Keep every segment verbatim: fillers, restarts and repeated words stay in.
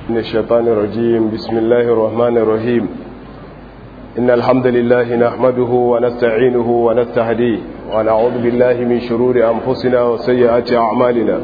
من الشيطان الرجيم. بسم الله الرحمن الرحيم. إن الحمد لله نحمده ونستعينه ونستهديه ونعوذ بالله من شرور أنفسنا وسيئات أعمالنا.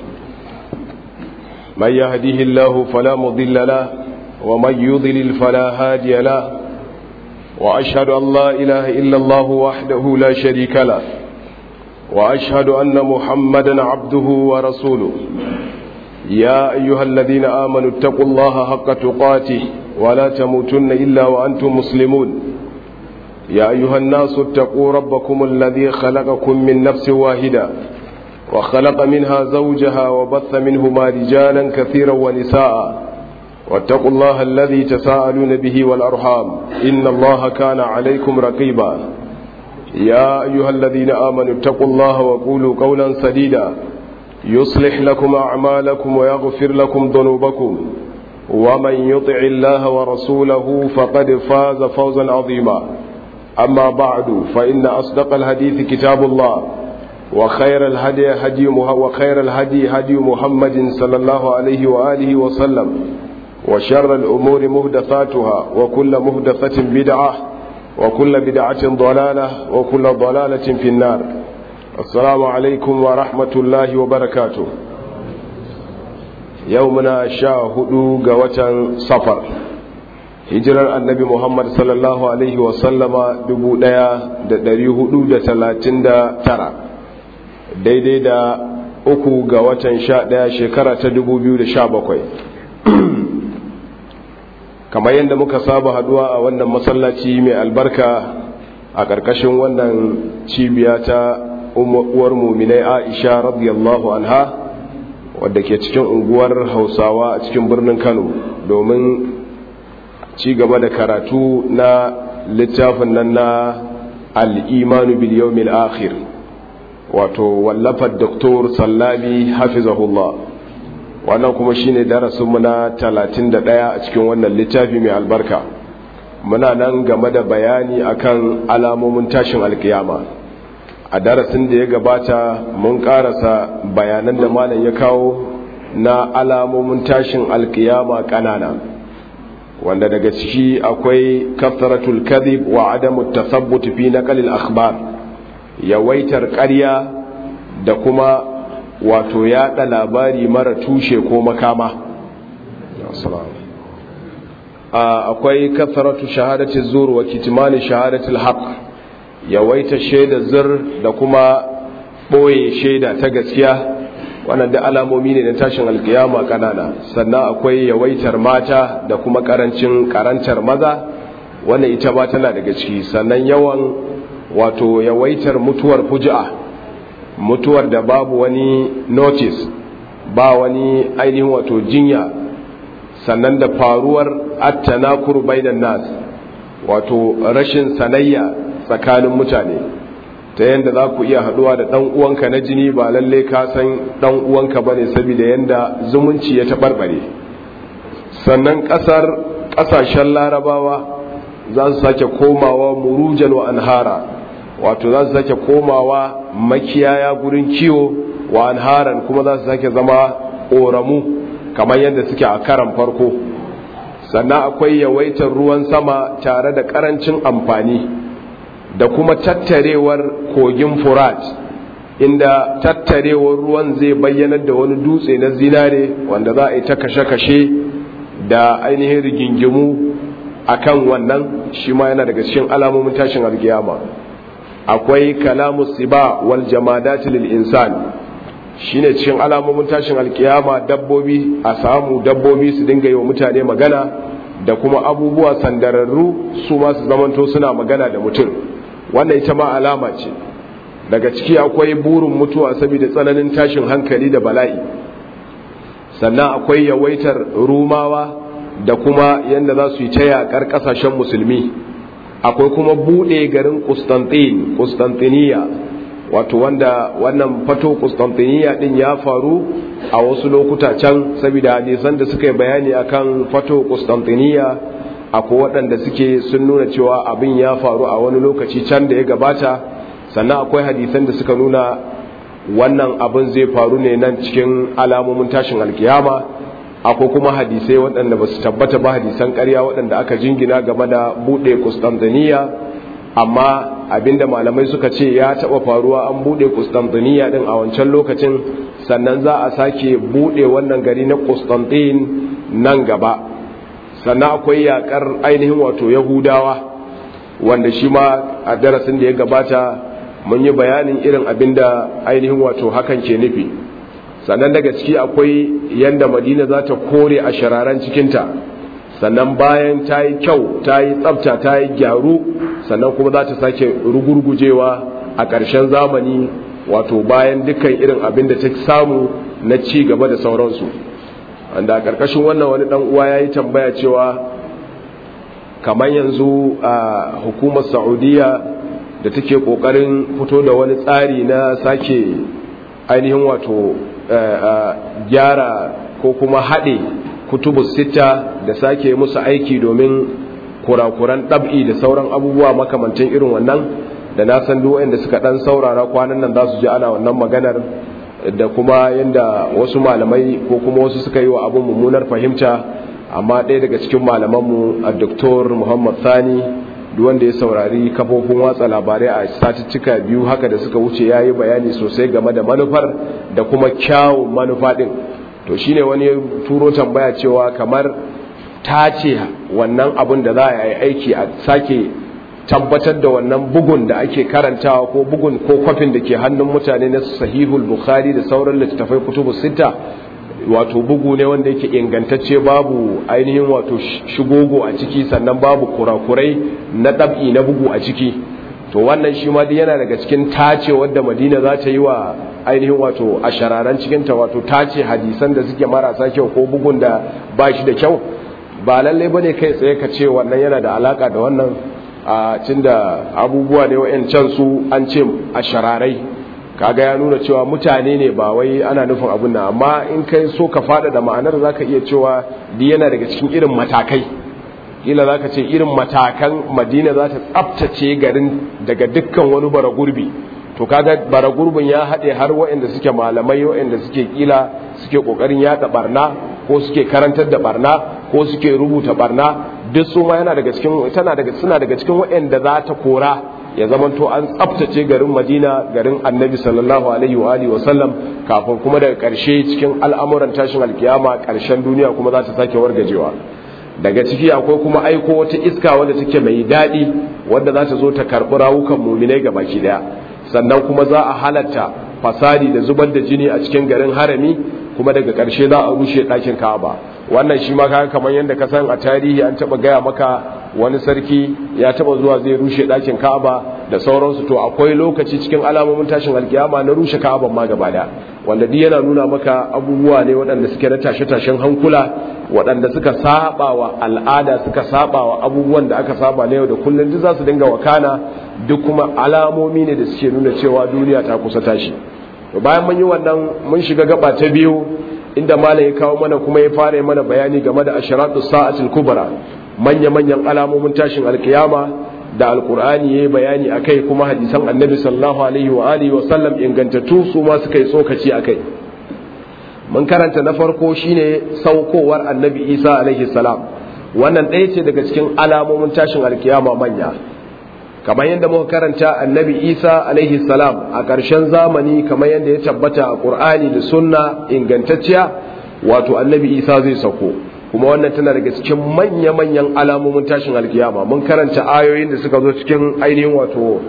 من يهديه الله فلا مضل له ومن يضلل فلا هادي له، وأشهد أن لا إله إلا الله وحده لا شريك له، وأشهد أن محمدا عبده ورسوله. يا أيها الذين آمنوا اتقوا الله حق تقاته ولا تموتن إلا وأنتم مسلمون. يا أيها الناس اتقوا ربكم الذي خلقكم من نفس واحدة وخلق منها زوجها وبث منهما رجالا كثيرا ونساء، واتقوا الله الذي تساءلون به والأرحام إن الله كان عليكم رقيبا. يا أيها الذين آمنوا اتقوا الله وقولوا قولا سديدا يصلح لكم أعمالكم ويغفر لكم ذنوبكم، ومن يطع الله ورسوله فقد فاز فوزا عظيما. أما بعد، فإن أصدق الحديث كتاب الله، وخير الهدي هدي وخير الهدي هدي محمد صلى الله عليه وآله وسلم، وشر الأمور محدثاتها، وكل محدثة بدعة، وكل بدعة ضلالة، وكل ضلالة في النار. السلام عليكم ورحمة الله وبركاته. يومنا شاهدوا قوة صفر، hijirar annabi Muhammad sallallahu alaihi wasallama dubu ɗaya da ɗari hudu da talatin da tara, daidai da uku ga watan sha ɗaya shekara ta dubu biyu da sha bakwai. Kamar yadda muka saba haduwa a wannan masallaci mai albarka a ƙarƙashin wannan cibiya ta uwar muminai Aisha radiyallahu anha, wadda ke cikin unguwar Hausawa a cikin birnin Kano, domin ci gaba da karatu na littafin nan na al-imanu bil yawmil akhir, wato wallafar Doktor Sallabi hafizahullah. Wannan kuma shine darasin mu na talatin da ɗaya a cikin wannan littafi mai albarka. Muna nan game da bayani akan alamomin tashin alkiyama. A darasin da ya gabata mun karasa bayanan da malam ya kawo na alamomin tashin alkiyama kanana, wanda daga ciki akwai kathratul kadhib wa adamu tathabbut fi naql al akhbar, yawaitar ƙarya da kuma wato yaɗa labari mara tushe ko makama. Akwai kathratu shahadati zur wa kitmani shahadati al haqq, yawaita shaida zur da kuma boye shaida ta gaskiya. Wannan da alamomi ne na tashin alkiyama kanana. Sannan akwai yawaitar mata da kuma karancin karantar maza, wannan ita ma tana daga ciki. Sannan yawan wato yawaitar mutuwar fuji'a, mutuwar da babu wani notice, ba wani ainihin wato jinya. Sannan da faruwar at-tanakur bainan nas, wato rashin sanayya tsakanin mutane, ta yanda za ku iya haduwa da dan uwanka na jini ba lalle ka san dan uwanka bane, saboda yanda zumunci ya tabarbare. Sannan kasar kasashen larabawa za su sake komawa murujan wa anhara, wato za su sake komawa makiyaya gurin kiwo, wa anharan kuma za su sake zama ƙoramu kamar yadda suke a karan farko. Sannan akwai yawaitar ruwan sama tare da ƙarancin amfani, da kuma tattarewar kogin Furat, inda tattarewar ruwan zai bayyanar da wani dutse na zinare wanda za a yi ta kashe-kashe da ainihin rigingimu akan wannan, shi ma yana daga cikin alamomin tashin alkiyama. Akwai kalamu siba wal jamadati lil insan, shine cikin alamomin tashin alkiyama dabbobi, a samu dabbobi su dinga yi wa mutane magana, da kuma abubuwa sandararru su ma su zamanto suna magana da mutum. Wannan ita ma alama ce. Daga ciki akwai burin mutuwa saboda tsananin tashin hankali da bala'i. Sannan akwai yawaitar rumawa da kuma yadda za su yi ta yaƙar ƙasashen musulmi. Akwai kuma buɗe garin Constantine, Constantiniya, wato wanda wannan fato Constantiniya din ya faru a wasu lokuta can, saboda hadisan da suka yi bayani akan fato Constantiniya akwai waɗanda suke sun nuna cewa abin ya faru a wani lokaci can da ya gabata. Sannan akwai hadisan da suka nuna wannan abin zai faru ne nan cikin alamomin tashin alkiyama. akwai kuma hadisai waɗanda ba su tabbata ba, hadisan ƙarya waɗanda aka jingina game da buɗe Constantinople, amma abinda malamai suka ce ya taɓa faruwa an buɗe Constantinople ɗin a wancan lokacin, sannan za a sake buɗe wannan gari na Constantine nan gaba. Sannan akwai yaƙar ainihin wato Yahudawa, wanda shi ma a darasin da ya gabata mun yi bayanin irin abinda ainihin wato hakan ke nufi. Sannan daga ciki akwai yanda Madina za ta kore a shararan cikinta, sannan bayan ta yi kyau, ta yi tsafta, ta yi gyaru, sannan kuma za ta sake rugurgujewa a ƙarshen zamani, wato bayan dukkan irin abin da ta samu na ci gaba da sauransu. Wanda a ƙarƙashin wannan wani ɗan uwa ya yi tambaya cewa kamar yanzu a hukumar Saudiya da take ƙoƙarin fito da wani tsari na sake ainihin wato gyara ko kuma haɗe kutubus sita da sake musu aiki domin kurakuran ɗab'i da sauran abubuwa makamantan irin wannan, da na san duk wanda suka ɗan saurara kwanan nan za su ji ana wannan maganar, da kuma yadda wasu malamai ko kuma wasu suka yi wa abin mummunar fahimta. Amma ɗaya daga cikin malamanmu a Doktor Muhammad Sani, duk wanda ya saurari kafofin watsa labarai a satuttuka biyu haka da suka wuce, ya yi bayani sosai game da manufar da kuma kyawun manufa ɗin. To shine wani ya turo tambaya cewa kamar ta ce wannan abin da za a yi aiki a sake tabbatar da wannan bugun da ake karantawa ko bugun ko kwafin da ke hannun mutane na Sahihul Bukhari da sauran littattafai kutubu sita, wato bugu ne wanda yake ingantacce, babu ainihin wato shigogo a ciki, sannan babu kurakurai na ɗab'i na bugu a ciki. To wannan shi ma yana daga cikin tace wadda Madina za ta yi wa ainihin wato a shararan cikinta, wato tace hadisan da suke marasa kyau ko bugun da ba shi da kyau. Ba lallai bane kai tsaye ka ce wannan yana da alaka da wannan, a tunda abubuwa ne wa'ancan su an ce a shararai, kaga ya nuna cewa mutane ne, ba wai ana nufin abun nan. Amma in kai so ka fada da ma'anar zaka iya cewa di yana daga cikin irin matakai, kila zaka ce irin matakan Madina za ta tsaftace garin daga dukkan wani bara gurbi. To kaga bara gurbin ya haɗe har waɗanda suke malamai, waɗanda suke kila suke kokarin yaɗa barna ko suke karantar da barna ko suke rubuta barna, duk su ma yana daga cikin tana daga suna daga cikin waɗanda za ta kora, ya zamanto an tsaftace garin Madina, garin Annabi sallallahu alaihi wa alihi wa sallam, kafin kuma daga ƙarshe cikin al'amuran tashin alkiyama, ƙarshen duniya kuma za ta sake wargajewa. Daga ciki akwai kuma aiko wata iska wadda take mai daɗi, wadda za ta zo ta karɓi rawukan muminai ga baki ɗaya. Sannan kuma za a halatta fasadi da zubar da jini a cikin garin harami, kuma daga ƙarshe za a rushe ɗakin Ka'aba. Wannan shi ma kaga kamar yadda ka san a tarihi an taɓa gaya maka wani sarki ya taɓa zuwa zai rushe ɗakin Ka'aba da sauransu. To akwai lokaci cikin alamomin tashin alkiyama na rushe Ka'aban ma gaba ɗaya, wanda duk yana nuna maka abubuwa ne waɗanda suke na tashe-tashen hankula, waɗanda suka saba wa al'ada, suka saba wa abubuwan da aka saba na yau da kullum, duk za su dinga wakana, duk kuma alamomi ne da suke nuna cewa duniya ta kusa tashi. To bayan mun yi wannan, mun shiga gaba ta biyu inda malam ya kawo mana kuma ya fara mana bayani game da asharatu sa'atul kubra, manya-manyan alamomin tashin alkiyama da alkur'ani yayi bayani akai, kuma hadisan annabi sallallahu alaihi wa alihi wa sallam ingantattu su ma suka yi tsokaci akai. Mun karanta na farko shine saukowar annabi Isa alaihi salam. Wannan ɗaya ce daga cikin alamomin tashin alkiyama manya, kamar yadda muka karanta annabi Isa alaihi salam a ƙarshen zamani, kamar yadda ya tabbata a Qur'ani da sunna ingantacciya, wato annabi Isa zai sauko, kuma wannan tana daga cikin manya-manyan alamomin tashin alkiyama. Mun karanta ayoyin da suka zo cikin ainihin wato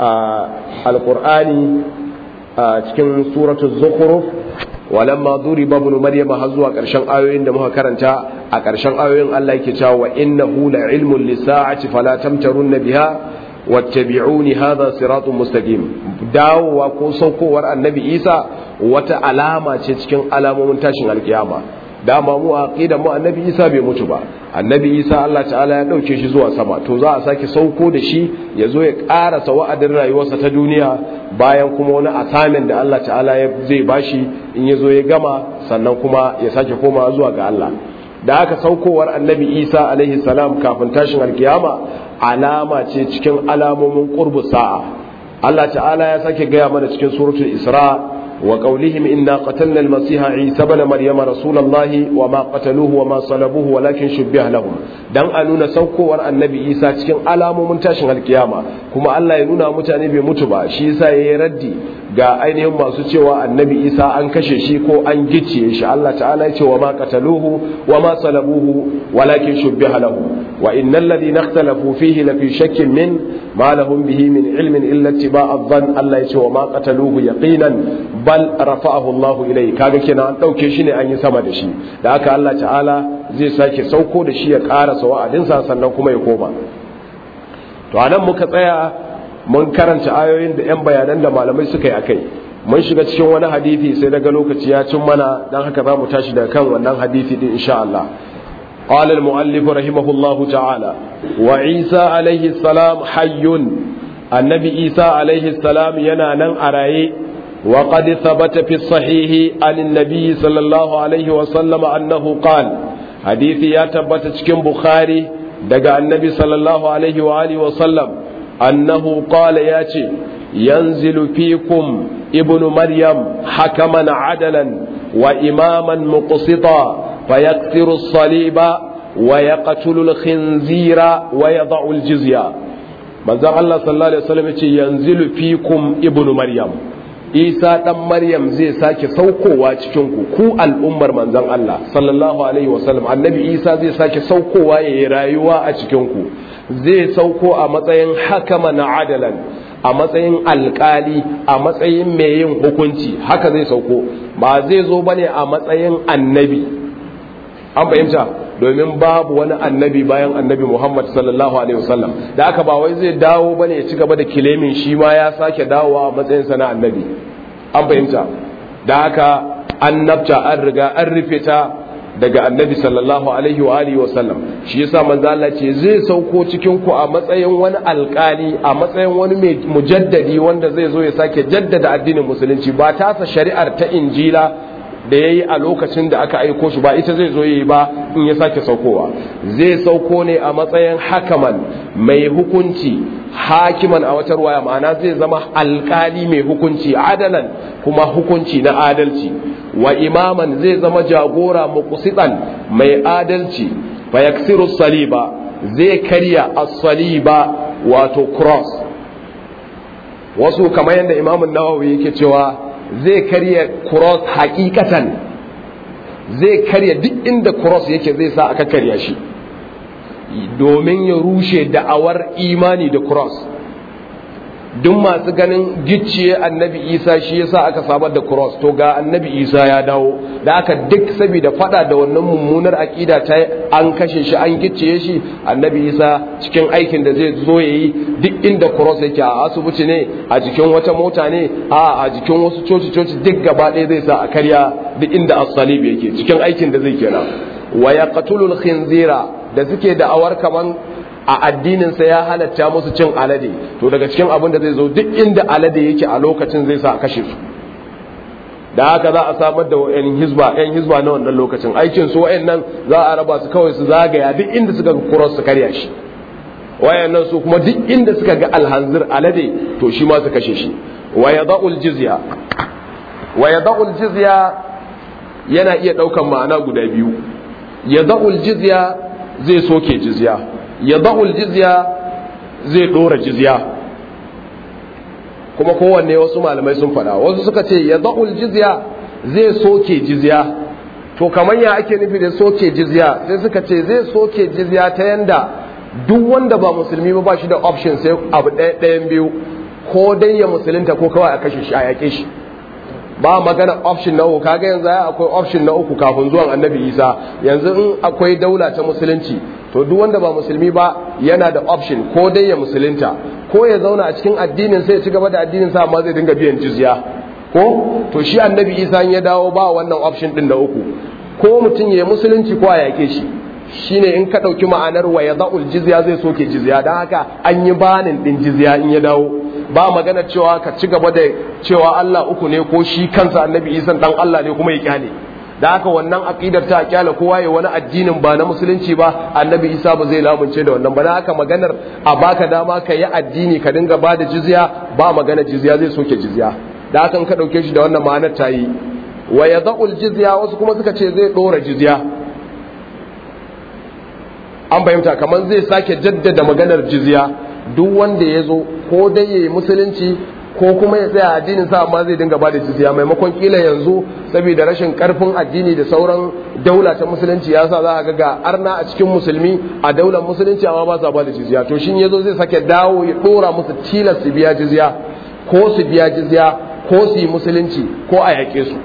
alqur'ani cikin suratul zukhruf, walamma duriba ibn maryama har zuwa ƙarshen ayoyin da muka karanta. A ƙarshen ayoyin Allah yake cewa wa innahu la ilmun lis-sa'ati fala tamtarunna biha wattabi'uni hadha siratun mustaqim. Dawowa ko saukowar annabi Isa wata alama ce cikin alamomin tashin alkiyama. Dama mu aqida mu annabi Isa bai mutu ba, annabi Isa Allah ta'ala ya dauke shi zuwa sama, to za a sake sauko da shi ya zo ya karasa wa'adin rayuwarsa ta duniya, bayan kuma wani assignment da Allah ta'ala ya zai bashi in ya zo ya gama, sannan kuma ya sake komawa zuwa ga Allah. Da haka saukowar annabi Isa alaihi salam kafin tashin alkiyama alama ce cikin alamomin qurbus sa'a. Allah ta'ala ya sake gaya mana cikin suratul Isra وقولهم إنا قتلنا المسيح عيسى بن مريم رسول الله وما قتلوه وما صلبوه ولكن شبه لهم dan a nuna saukowar annabi Isa cikin alamomin tashin alkiyama kuma Allah ya nuna mutane bai mutu ba shi yasa yayi raddi ga ainihin masu cewa annabi Isa an kashe shi ko an gicciye shi Allah ta'ala ya ce wa ma qataluhu wa ma salabuhu walakin shubbiha lahu wa innal ladhina ikhtalafu fihi la fi shakkin min ma lahum bihi min ilmin illa ittiba'a adh-dhann Allah ya ce wa ma qataluhu yaqinan bal rafa'ahu Allah ilayhi kaga kenan an dauke shi ne an yi sama da shi da haka Allah ta'ala zai sake sauko da shi ya karasa wa'adinsa sannan kuma ya koma to anan muka tsaya mun karanta ayoyin da yan bayanan da malamai suka yi akai mun shiga cikin wani hadisi sai daga lokaci ya cin mana dan haka za mu tashi daga kan wannan hadisi din insha Allah قال المؤلف رحمه الله تعالى وعيسى عليه السلام حي النبي عيسى عليه السلام ينانا أرأي وقد ثبت في الصحيح عن النبي صلى الله عليه وسلم أنه قال حديث يتبت تكن بخاري دقى النبي صلى الله عليه وآله وسلم أنه قال ياتي ينزل فيكم ابن مريم حكما عدلا وإماما مقسطا فيكسر الصليب ويقتل الخنزير ويضع الجزية manzon Allah sallallahu alaihi wasallam yace yanzilu fikum ibnu maryam Isa dan Maryam zai sake saukowa cikin ku ku al'ummar manzon Allah sallallahu alaihi wasallam annabi Isa zai sake saukowa yayin rayuwa a cikin ku zai sauko a matsayin hakaman adalan a matsayin alkali a matsayin mai yin hukunci haka zai sauko ba zai zo bane a matsayin annabi an fahimta domin babu wani annabi bayan annabi Muhammad sallallahu alaihi wasallam da aka ba wai zai dawo bane ya ci gaba da kilemin shi ma ya sake dawowa a matsayin sa na annabi an fahimta da haka annabta an riga an rufe ta daga annabi sallallahu alaihi wa alihi wasallam shi yasa manzo Allah ce zai sauko cikin ku a matsayin wani alkali a matsayin wani mai mujaddadi wanda zai zo ya sake jaddada addinin musulunci ba tasa shari'ar ta injila da ya yi a lokacin da aka aiko shi ba ita zai zo yi ba in ya sake saukowa zai sauko ne a matsayin hakaman mai hukunci hakiman a wata ruwaya ma'ana zai zama alkali mai hukunci adalan kuma hukunci na adalci wa imaman zai zama jagora muqsitan mai adalci fa yaksiru saliba zai karya as-saliba wato cross wasu kamar yadda imamun nawawi yake cewa zai karya cross hakikatan zai karya duk inda cross yake zai sa aka karya shi domin ya rushe da'awar imani da cross duk masu ganin gicciye annabi isa shi yasa aka samar da cross to ga annabi isa ya dawo da aka duk saboda fada da wannan mummunar akida ta an kashe shi an gicciye shi annabi isa cikin aikin da zai zo yayi duk inda cross yake a asibiti ne a jikin wata mota ne a a jikin wasu coci coci duk gaba ɗaya zai sa a karya duk inda as-salib yake cikin aikin da zai kenan wa yaqtulul khinzira da suke da'awar kaman a addininsa ya halatta musu cin alade to daga cikin abin da zai zo duk inda alade yake a lokacin zai sa a kashe su da haka za a samar da yan hizba yan hizba na wannan lokacin aikin su wayannan za a raba su kawai su zagaya duk inda suka ga cross su karya shi wayannan su kuma duk inda suka ga alhanzir alade to shi ma su kashe shi wa yada'ul jizya wa yada'ul jizya yana iya daukan ma'ana guda biyu yada'ul jizya zai soke jizya yada'ul jizya zai dora jizya kuma kowanne wasu malamai sun fada wasu suka ce yada'ul jizya zai soke jizya to kamar ya ake nufi da soke jizya sai suka ce zai soke jizya ta yanda duk wanda ba musulmi ba shi da option sai abu ɗayan biyu ko dai ya musulunta ko kawai a kashe shi a yaƙe shi ba magana option na uku kaga yanzu akwai option na uku kafin zuwan annabi isa yanzu in akwai daula ta musulunci to duk wanda ba musulmi ba yana da option ko dai ya musulunta ko ya zauna a cikin addinin sai ya ci gaba da addinin sa amma zai dinga biyan jizya ko to shi annabi isa ya dawo ba wannan option din na uku ko mutum ya musulunci ko a yake shi shine in ka dauki ma'anar wa yada'ul jizya zai soke jizya dan haka an yi banin din jizya in ya dawo ba magana cewa ka ci gaba da cewa Allah uku ne ko shi kansa annabi isa dan Allah ne kuma ya kyale da haka wannan aqidar ta kyale kowa ya wani addinin ba na musulunci ba annabi isa ba zai lamunce da wannan ba dan haka maganar a baka dama ka yi addini ka dinga ba da jizya ba magana jizya zai soke jizya da hakan ka dauke shi da wannan ma'anar ta yi. Wa yada'ul jizya wasu kuma suka ce zai dora jizya, an fahimta kamar zai sake jaddada maganar jizya, duk wanda ya zo ko dai yayi musulunci ko kuma ya tsaya addinin sa amma zai dinga bada jizya, maimakon kila yanzu saboda rashin karfin addini da sauran daula ta musulunci yasa za a ga arna a cikin musulmi a daular musulunci amma ba sa bada jizya, to shin yazo zai sake dawo ya dora musu tilas su biya jizya ko su biya jizya ko su yi musulunci ko a yake su.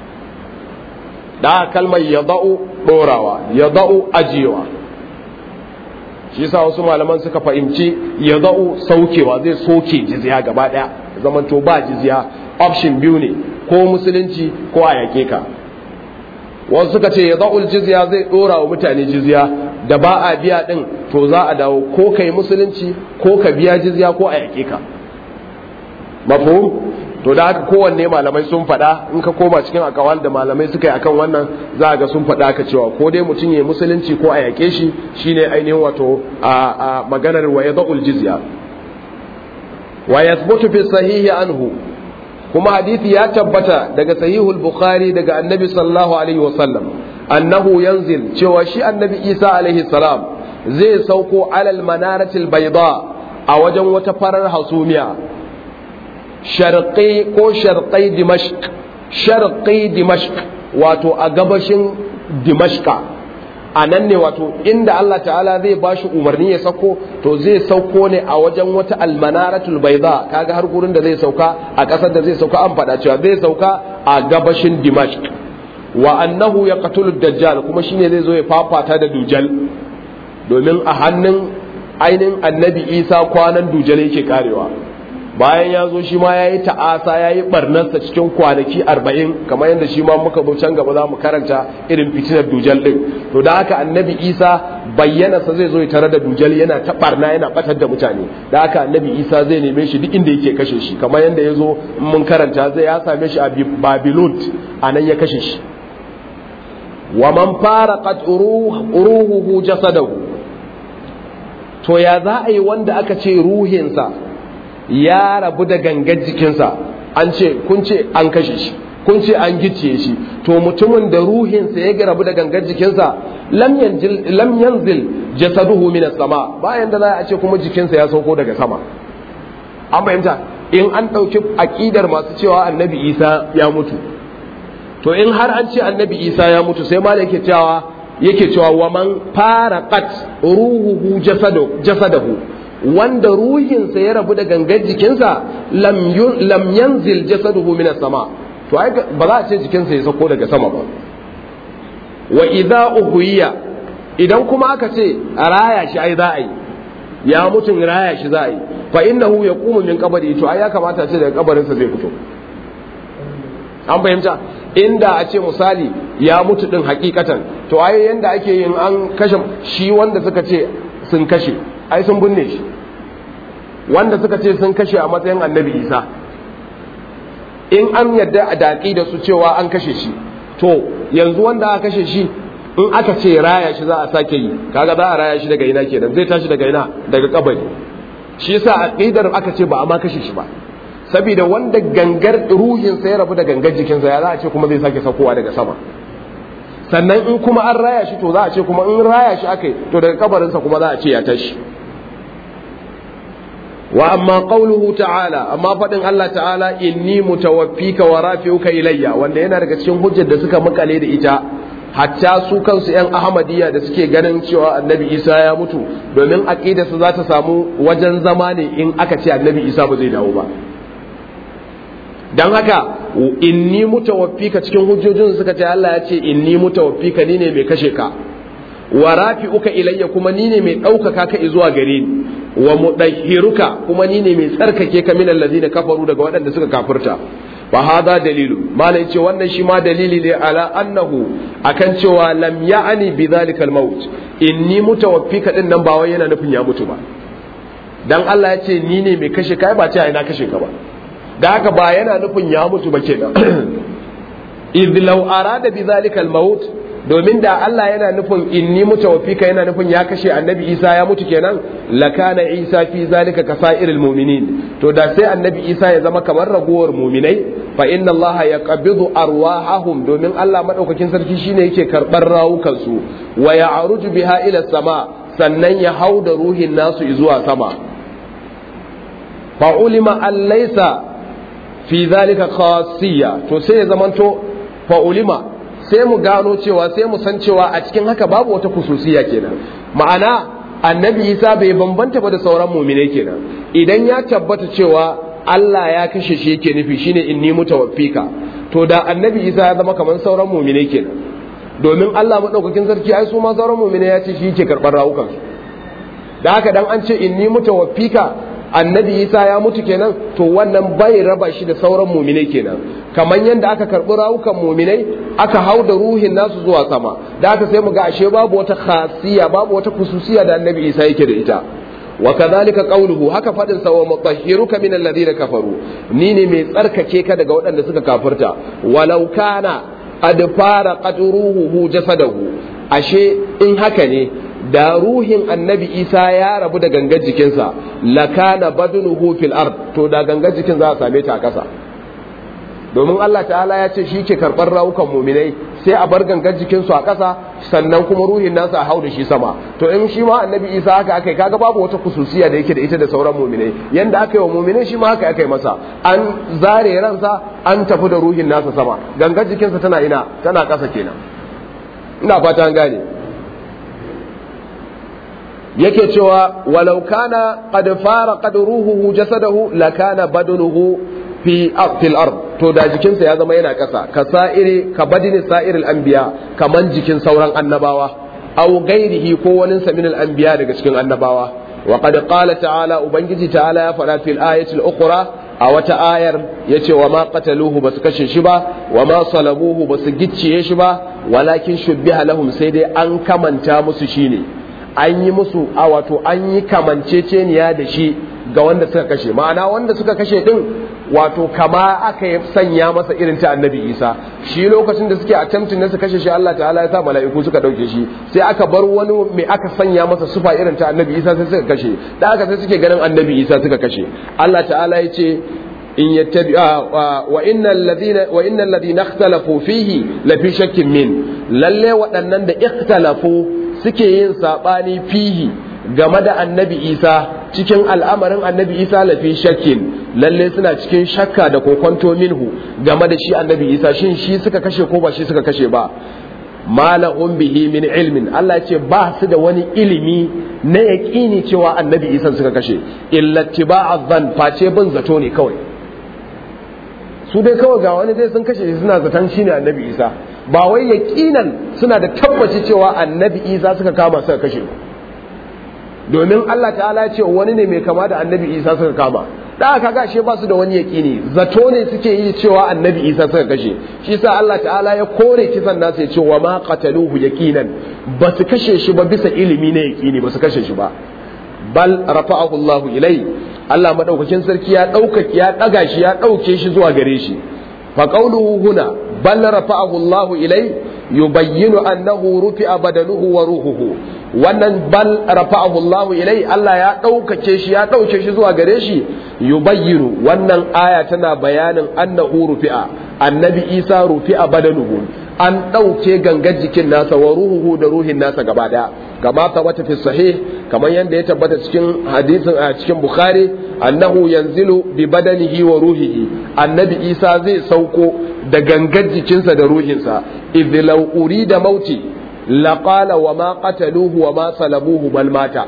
Da kalmar yada'u dorawa, yada'u ajiyewa, shi yasa wasu malaman suka fahimci yada'u saukewa, zai soke jizya gaba daya, zaman to ba jizya, option biyu ne ko musulunci ko a yake ka. Wasu suka ce yada'ul jizya zai dora wa mutane jizya da ba a biya din, to za a dawo ko kai musulunci ko ka biya jizya ko a yake ka. Mafhum? To da haka kowanne malamai sun faɗa, in ka koma cikin akawal da malamai suka yi akan wannan za ga sun faɗa ka cewa ko dai mutum ya musulunci ko a yake shi, shine ainihin wato a maganar wa yada'ul jizya. Wa yathbutu fi sahihi anhu, kuma hadisi ya tabbata daga sahihul bukhari daga annabi sallallahu alaihi wasallam annahu yanzil, cewa shi annabi isa alaihi salam zai sauko alal manaratil bayda, a wajen wata farar hasumiya, sharqi ko sharqai dimashq, sharqi dimashq wato a gabashin dimashqa, a nan ne wato inda Allah ta'ala zai bashi umarni ya sauko, to zai sauko ne a wajen wata almanaratul bayda, kaga har gurin da zai sauka a kasar da zai sauka an faɗa cewa zai sauka a gabashin dimashq. Wa annahu yaqtulu dajjal, kuma shine zai zo ya fafata da dujal, domin a hannun ainihin annabi isa kwanan dujal yake karewa. Bayan ya zo shi ma ya yi ta'asa, ya yi barnarsa cikin kwanaki arba'in, kamar yadda shi ma muka zo can gaba za mu karanta irin fitinar dujal ɗin. To da haka annabi isa bayyanarsa zai zo ya tare da dujal yana ta barna, yana batar da mutane. Da haka annabi isa zai neme shi duk inda yake kashe shi, kamar yadda ya zo mun karanta zai ya same shi a babilon, a nan ya kashe shi. Wa man faraqat uruhuhu jasadahu, to ya za a yi wanda aka ce ruhinsa ya rabu da gangar jikinsa, an ce kun ce an kashe shi, kun ce an gicciye shi, to mutumin da ruhinsa ya rabu da gangar jikinsa lam yanzil lam yanzil jasaduhu min as-sama, bayan da za a ce kuma jikinsa ya sauko daga sama. An fahimta? In an dauki aqidar masu cewa annabi Isa ya mutu, to in har an ce annabi Isa ya mutu, sai ma yake cewa yake cewa wa man faraqat ruhuhu jasadu jasadahu, wanda ruhinsa ya rabu da gangar jikinsa lam yanzil jasaduhu minas sama, to ai ba za a ce jikinsa ya sako daga sama ba. Wa idza uhiya, idan kuma aka ce a raya shi ai za a yi, ya mutun raya shi za a yi, fa innahu yaqumu min qabri, to ai ya kamata ce daga kabarinsa zai fito. An fahimta? Inda a ce misali ya mutu din hakikatan, to ai yanda ake yin an kashe shi, wanda suka ce sun kashe ai sun binne shi, wanda suka ce sun kashe a matsayin annabi Isa, in an yadda a daƙi da su cewa an kashe shi, to yanzu wanda aka kashe shi in aka ce raya shi za a sake yi, kaga za a raya shi daga ina kenan, zai tashi daga ina, daga kabari. Shi yasa aqidar aka ce ba a ma kashe shi ba, saboda wanda gangar ruhinsa ya rabu da gangar jikinsa, ya za a ce kuma zai sake sakowa daga sama. Sannan in kuma an raya shi, to za a ce kuma in raya shi aka yi, to daga kabarinsa kuma za a ce ya tashi. Wa amma qawluhu ta'ala, amma fadin Allah ta'ala inni mutawaffika wa rafi'uka ilayya, wanda yana daga cikin hujjar da suka makale da ita hatta su kansu yan ahmadiyya da suke ganin cewa annabi Isa ya mutu, domin aqida su za ta samu wajen zama ne in aka ce annabi Isa ba zai dawo ba. Dan haka inni mutawaffika cikin hujjojin suka ce Allah ya ce inni mutawaffika, ni ne mai kashe ka, wa rafi'uka ilayya, kuma ni ne mai ɗaukaka ka zuwa gare ni, wa mudahhiruka, kuma ni ne mai tsarkake ka min alladhina kafaru, daga waɗanda suka kafirta. Fa hada dalilu, malai ce wannan shi ma dalili ne ala annahu, akan cewa lam ya'ani bi dhalika al-maut, inni mutawaffika din nan ba wai yana nufin ya mutu ba. Dan Allah ya ce ni ne mai kashe ka, ba ce ai na kashe ka ba, da haka ba yana nufin ya mutu ba kenan. idh law arada bi dhalika al-maut, domin da Allah yana nufin inni mutawaffika yana nufin ya kashe annabi Isa ya mutu kenan lakana Isa fi zalika kasairil mu'minin to da sai annabi Isa ya zama kamar ragowar mu'minai fa inna Allah yaqbidu arwahahum domin Allah madaukakin sarki shine yake karbar rawukan su wa ya'ruju biha ila sama sannan ya hauda ruhin nasu zuwa sama fa ulima an laysa fi zalika khasiyya to sai ya zamanto fa ulima sai mu gano cewa sai mu san cewa a cikin haka babu wata kususiya kenan ma'ana annabi Isa bai bambanta ba da sauran mu'minai kenan idan ya tabbata cewa Allah ya kashe shi yake nufi shine inni mutawaffika to da annabi Isa ya zama kamar sauran mu'minai kenan domin Allah madaukakin sarki ai su ma sauran mu'minai ya ce shi yake karɓar rawukan su da haka dan an ce inni mutawaffika annabi Isa ya mutu kenan to wannan bai raba shi da sauran mu'minai kenan kamar yadda aka karɓi rawukan mu'minai aka hau da ruhin nasu zuwa sama da haka sai mu ga ashe babu wata khasiyya babu wata kususiya da annabi Isa yake da ita wa kadhalika qawluhu haka fadin sa wa mutahhiruka min alladhina kafaru ni ne mai tsarkake ka daga waɗanda suka kafirta walau kana adfara qadruhu jasadahu ashe in haka ne da ruhin annabi Isa ya rabu da gangar jikinsa lakana badnuhu fil ard to da gangar jikin za a same ta a ƙasa domin Allah ta'ala ya ce shi ke karɓar rawukan muminai sai a bar gangar jikinsu a ƙasa sannan kuma ruhin nasu a hau da shi sama to in shi ma annabi Isa haka aka yi kaga babu wata kususiya da yake da ita da sauran muminai yanda aka yi wa muminai shi ma haka aka yi masa an zare ransa an tafi da ruhin nasa sama gangar jikinsa tana ina tana ƙasa kenan ina fata an gane yake cewa walau kana qad fara qad ruhuhu jasadahu lakana badnuhu fi fil ard to da jikinsa ya zama yana ƙasa ka sa'iri ka badini sa'iril anbiya kaman jikin sauran annabawa aw ghairihi ko wani saminal anbiya daga cikin annabawa wa qad qala ta'ala ubangiji ta'ala ya fara fil ayati al ukhra a wata ayar yace wa ma qataluhu basu kashe shi ba wa ma salabuhu basu gicciye shi ba walakin shubbiha lahum sai dai an kamanta musu shine an yi musu a wato an yi kamanceceniya da shi ga wanda suka kashe ma'ana wanda suka kashe din wato kama aka yi sanya masa irin ta annabi Isa shi lokacin da suke attempting na su kashe shi Allah ta'ala ya sa mala'iku suka dauke shi sai aka bar wani mai aka sanya masa sufa irin ta annabi Isa sai suka kashe da aka sai suke ganin annabi Isa suka kashe Allah ta'ala ya ce in yattabi wa innal ladina wa innal ladina ikhtalafu fihi la fi shakkin min lalle waɗannan da ikhtalafu suke yin sabani fihi game da annabi Isa cikin al'amarin annabi Isa lafi shakkin lalle suna cikin shakka da kokonto minhu game da shi annabi Isa shin shi suka kashe ko ba shi suka kashe ba malahum bihi min ilmin Allah ce ba su da wani ilimi na yaqini cewa annabi Isa suka kashe illa tiba'a dhann face bin zato ne kawai su dai kawai ga wani dai sun kashe shi suna zaton shine annabi Isa ba wai yaqinan suna da tabbaci cewa annabi Isa suka kama suka kashe ba domin Allah ta'ala ce wani ne mai kama da annabi Isa suka kama da aka gashe ba su da wani yaƙini zato ne suke yi cewa annabi Isa suka kashe shi sa Allah ta'ala ya kore kisan nasa ya ce wa ma qataluhu yaqinan ba su kashe shi ba bisa ilimi na yaƙini ba su kashe shi ba bal rafa'ahu Allahu ilai Allah madaukakin sarki ya dauka ya daga shi ya dauke shi zuwa gare shi fa qawluhu huna bal rafa'ahu Allahu ilai yubayyinu annahu rufi'a badanuhu wa ruhuhu wannan bal rafa'ahu Allahu ilai Allah ya ɗaukace shi ya ɗauke shi zuwa gare shi yubayyinu wannan aya tana bayanin annahu rufi'a annabi Isa rufi'a badanuhu an ɗauke gangar jikin nasa wa ruhuhu da ruhin nasa gaba daya kama tabbata fi sahih kamar yadda ya tabbata cikin hadisin a cikin Bukhari annahu yanzilu bi badanihi wa ruhihi annabi Isa zai sauko da gangar jikinsa da ruhinsa idh law urida mauti laqala wa ma qataluhu wa ma salabuhu bal mata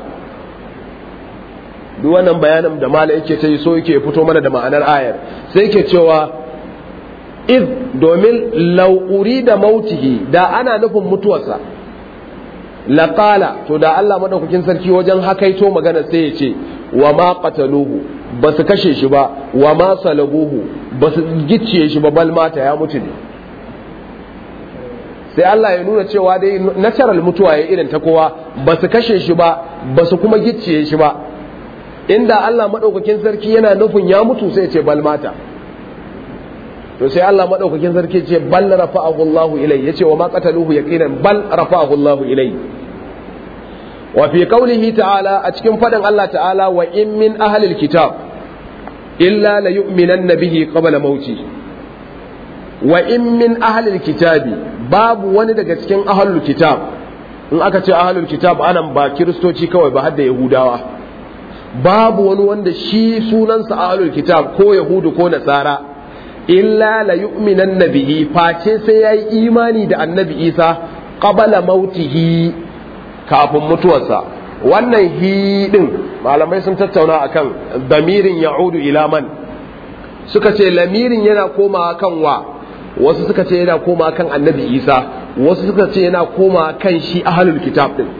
duk wannan bayanin da mala yake ta yi so yake fito mana da ma'anar ayar sai yake cewa iz domin law urida mautihi da ana nufin mutuwarsa laqala to da Allah madaukakin sarki wajen hakaito magana sai ya ce wa ma qataluhu ba su kashe shi ba wa ma salabuhu ba su gicciye shi ba bal mata ya mutu ne sai Allah ya nuna cewa dai natural mutuwa ya irin ta kowa ba su kashe shi ba ba su kuma gicciye shi ba inda Allah madaukakin sarki yana nufin ya mutu sai ya ce bal mata to sai Allah madaukakin sarki ce bal rafa'ahu Allahu ilai yace wa ma qataluhu yaqinan bal rafa'ahu Allahu ilai wa fi qawlihi ta'ala a cikin fadin Allah ta'ala wa in min ahli alkitab illa la yu'minanna bihi qabla mauti wa in min ahli alkitabi babu wani daga cikin ahlul kitab in aka ce ahlul kitab anan ba kiristoci kawai ba har da yahudawa babu wani wanda shi sunansa ahlul kitab ko yahudu ko nasara illa la yu'minanna bihi face sai yayi imani da annabi Isa qabla mautihi kafin mutuwarsa. Wannan hi din malamai sun tattauna akan damirin ya'udu ila man, suka ce lamirin yana komawa kan wa, wasu suka ce yana komawa kan annabi Isa, wasu suka ce yana komawa kan shi ahlul kitab din.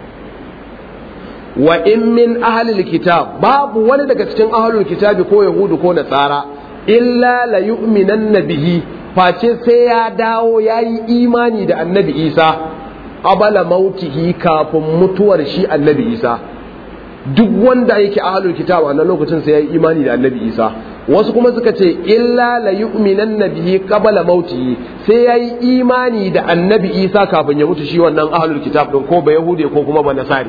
Wa in min ahlil kitab babu wani daga cikin ahlul kitabi ko yahudu ko nasara illa la yu'minanna bihi face sai ya dawo yayi imani da annabi Isa qabala mautihi kafin mutuwar shi annabi Isa. Duk wanda yake ahlul kitab a nan lokacin sai yayi imani da annabi Isa. Wasu kuma suka ce illa la yu'minanna bihi qabala mautihi sai yayi imani da annabi Isa kafin ya mutu shi wannan ahlul kitab din ko ba yahude ko kuma ba nasari.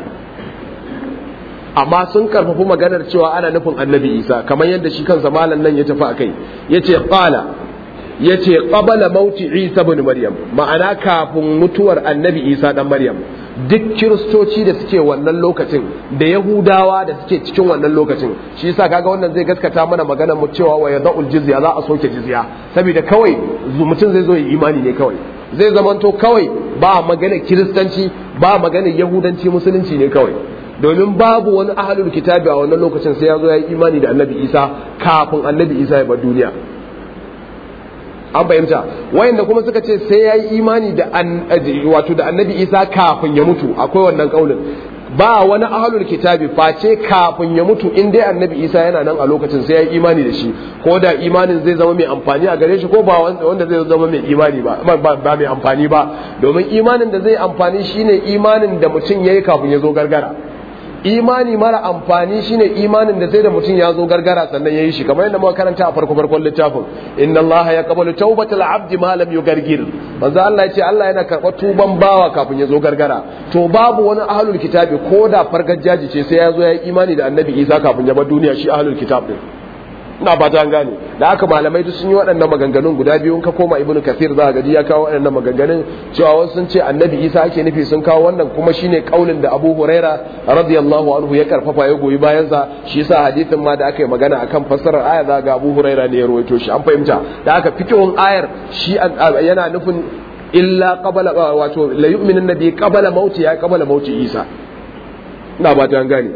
Amma sun karfafi maganar cewa ana nufin annabi Isa kamar yadda shi kansa malam nan ya tafi akai yace qala yace qabala mauti Isa ibn Maryam ma'ana kafin mutuwar annabi Isa dan Maryam. Duk kiristoci da suke wannan lokacin da yahudawa da suke cikin wannan lokacin shi yasa kaga wannan zai gaskata mana maganar mu cewa wa yadul jizya za a soke jizya saboda kawai mutum zai zo yi imani ne kawai zai zamanto kawai ba maganar kiristanci ba maganar yahudanci musulunci ne kawai domin babu wani ahlul kitabi a wannan lokacin sai ya zo ya yi imani da annabi Isa kafin annabi Isa ya bar duniya. An fahimta wayanda kuma suka ce sai ya yi imani da wato da annabi Isa kafin ya mutu akwai wannan kaulin ba wani ahlul kitabi face kafin ya mutu in dai annabi Isa yana nan a lokacin sai ya yi imani da shi ko da imanin zai zama mai amfani a gare shi ko ba wanda zai zama mai imani ba ba mai amfani ba domin imanin da zai amfani shine imanin da mutum yayi kafin ya zo gargara. Imani mara amfani shine imanin da sai da mutum ya zo gargara sannan ya yi shi kamar yadda muka karanta a farko farkon littafin inna allaha yaqbalu tawbatal abdi ma lam yugargir manzo Allah ya ce Allah yana karɓar tuban bawa kafin ya zo gargara to babu wani ahlul kitabi ko da fargajaji ce sai ya zo ya yi imani da annabi Isa kafin ya bar duniya shi ahlul kitab din. Ina ba ta gane da haka malamai duk sun yi waɗannan maganganun guda biyu in ka koma ibnu kathir za ka ga ya kawo waɗannan maganganun cewa wasu sun ce annabi Isa ake nufi sun kawo wannan kuma shine kaulin da Abu Huraira radiyallahu anhu ya karfafa ya goyi bayan sa shi yasa hadisin ma da aka yi magana akan fassarar aya za ga Abu Huraira ne ya rawaito shi an fahimta da haka fikihun ayar shi yana nufin illa qabala wato la yu'minu nabi qabala mauti ya qabala mauti Isa. Ina ba ta gane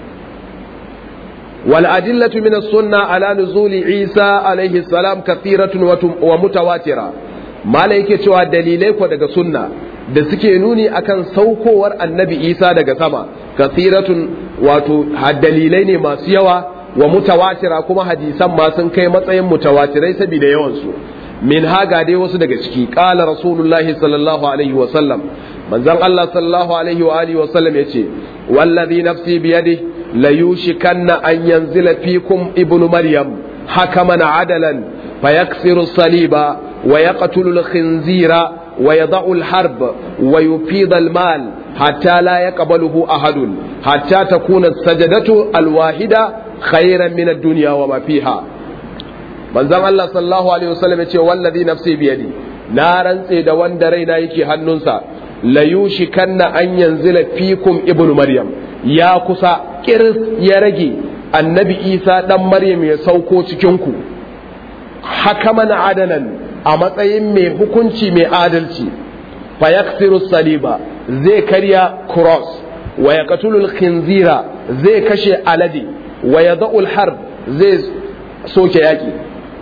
والأدلة من السنة على نزول عيسى عليه السلام كثيرة ومتواترة ما لك cewa dalilai ko daga sunna da suke nuni akan saukowar annabi Isa daga sama kathiratun wato dalilai ne masu yawa wa mutawatira kuma hadisan ma sun kai matsayin mutawatirai saboda yawan su min haga dai wasu daga ciki qala rasulullahi sallallahu alaihi wa sallam manzon Allah sallallahu alaihi wa alihi wa sallam yace wallazi nafsi biyadihi ليوشكن أن ينزل فيكم ابن مريم حكما عدلا فيكسر الصليب ويقتل الخنزير ويضع الحرب ويفيض المال حتى لا يقبله أحد حتى تكون السجدة الواحدة خيرا من الدنيا وما فيها. من زمان الله صلى الله عليه وسلم يقول والذي نفسي بيدي نارا سيدا واندرينا يكي هننسا ليوشكن أن ينزل فيكم ابن مريم ya kusa kiris ya rage annabi Isa dan Maryam ya sauko cikinku hakaman adalan a matsayin mai hukunci mai adalci fa yaksiru saliba zai karya cross wa yaqtulu khinzira zai kashe alade wa yadau harb zai soke yaki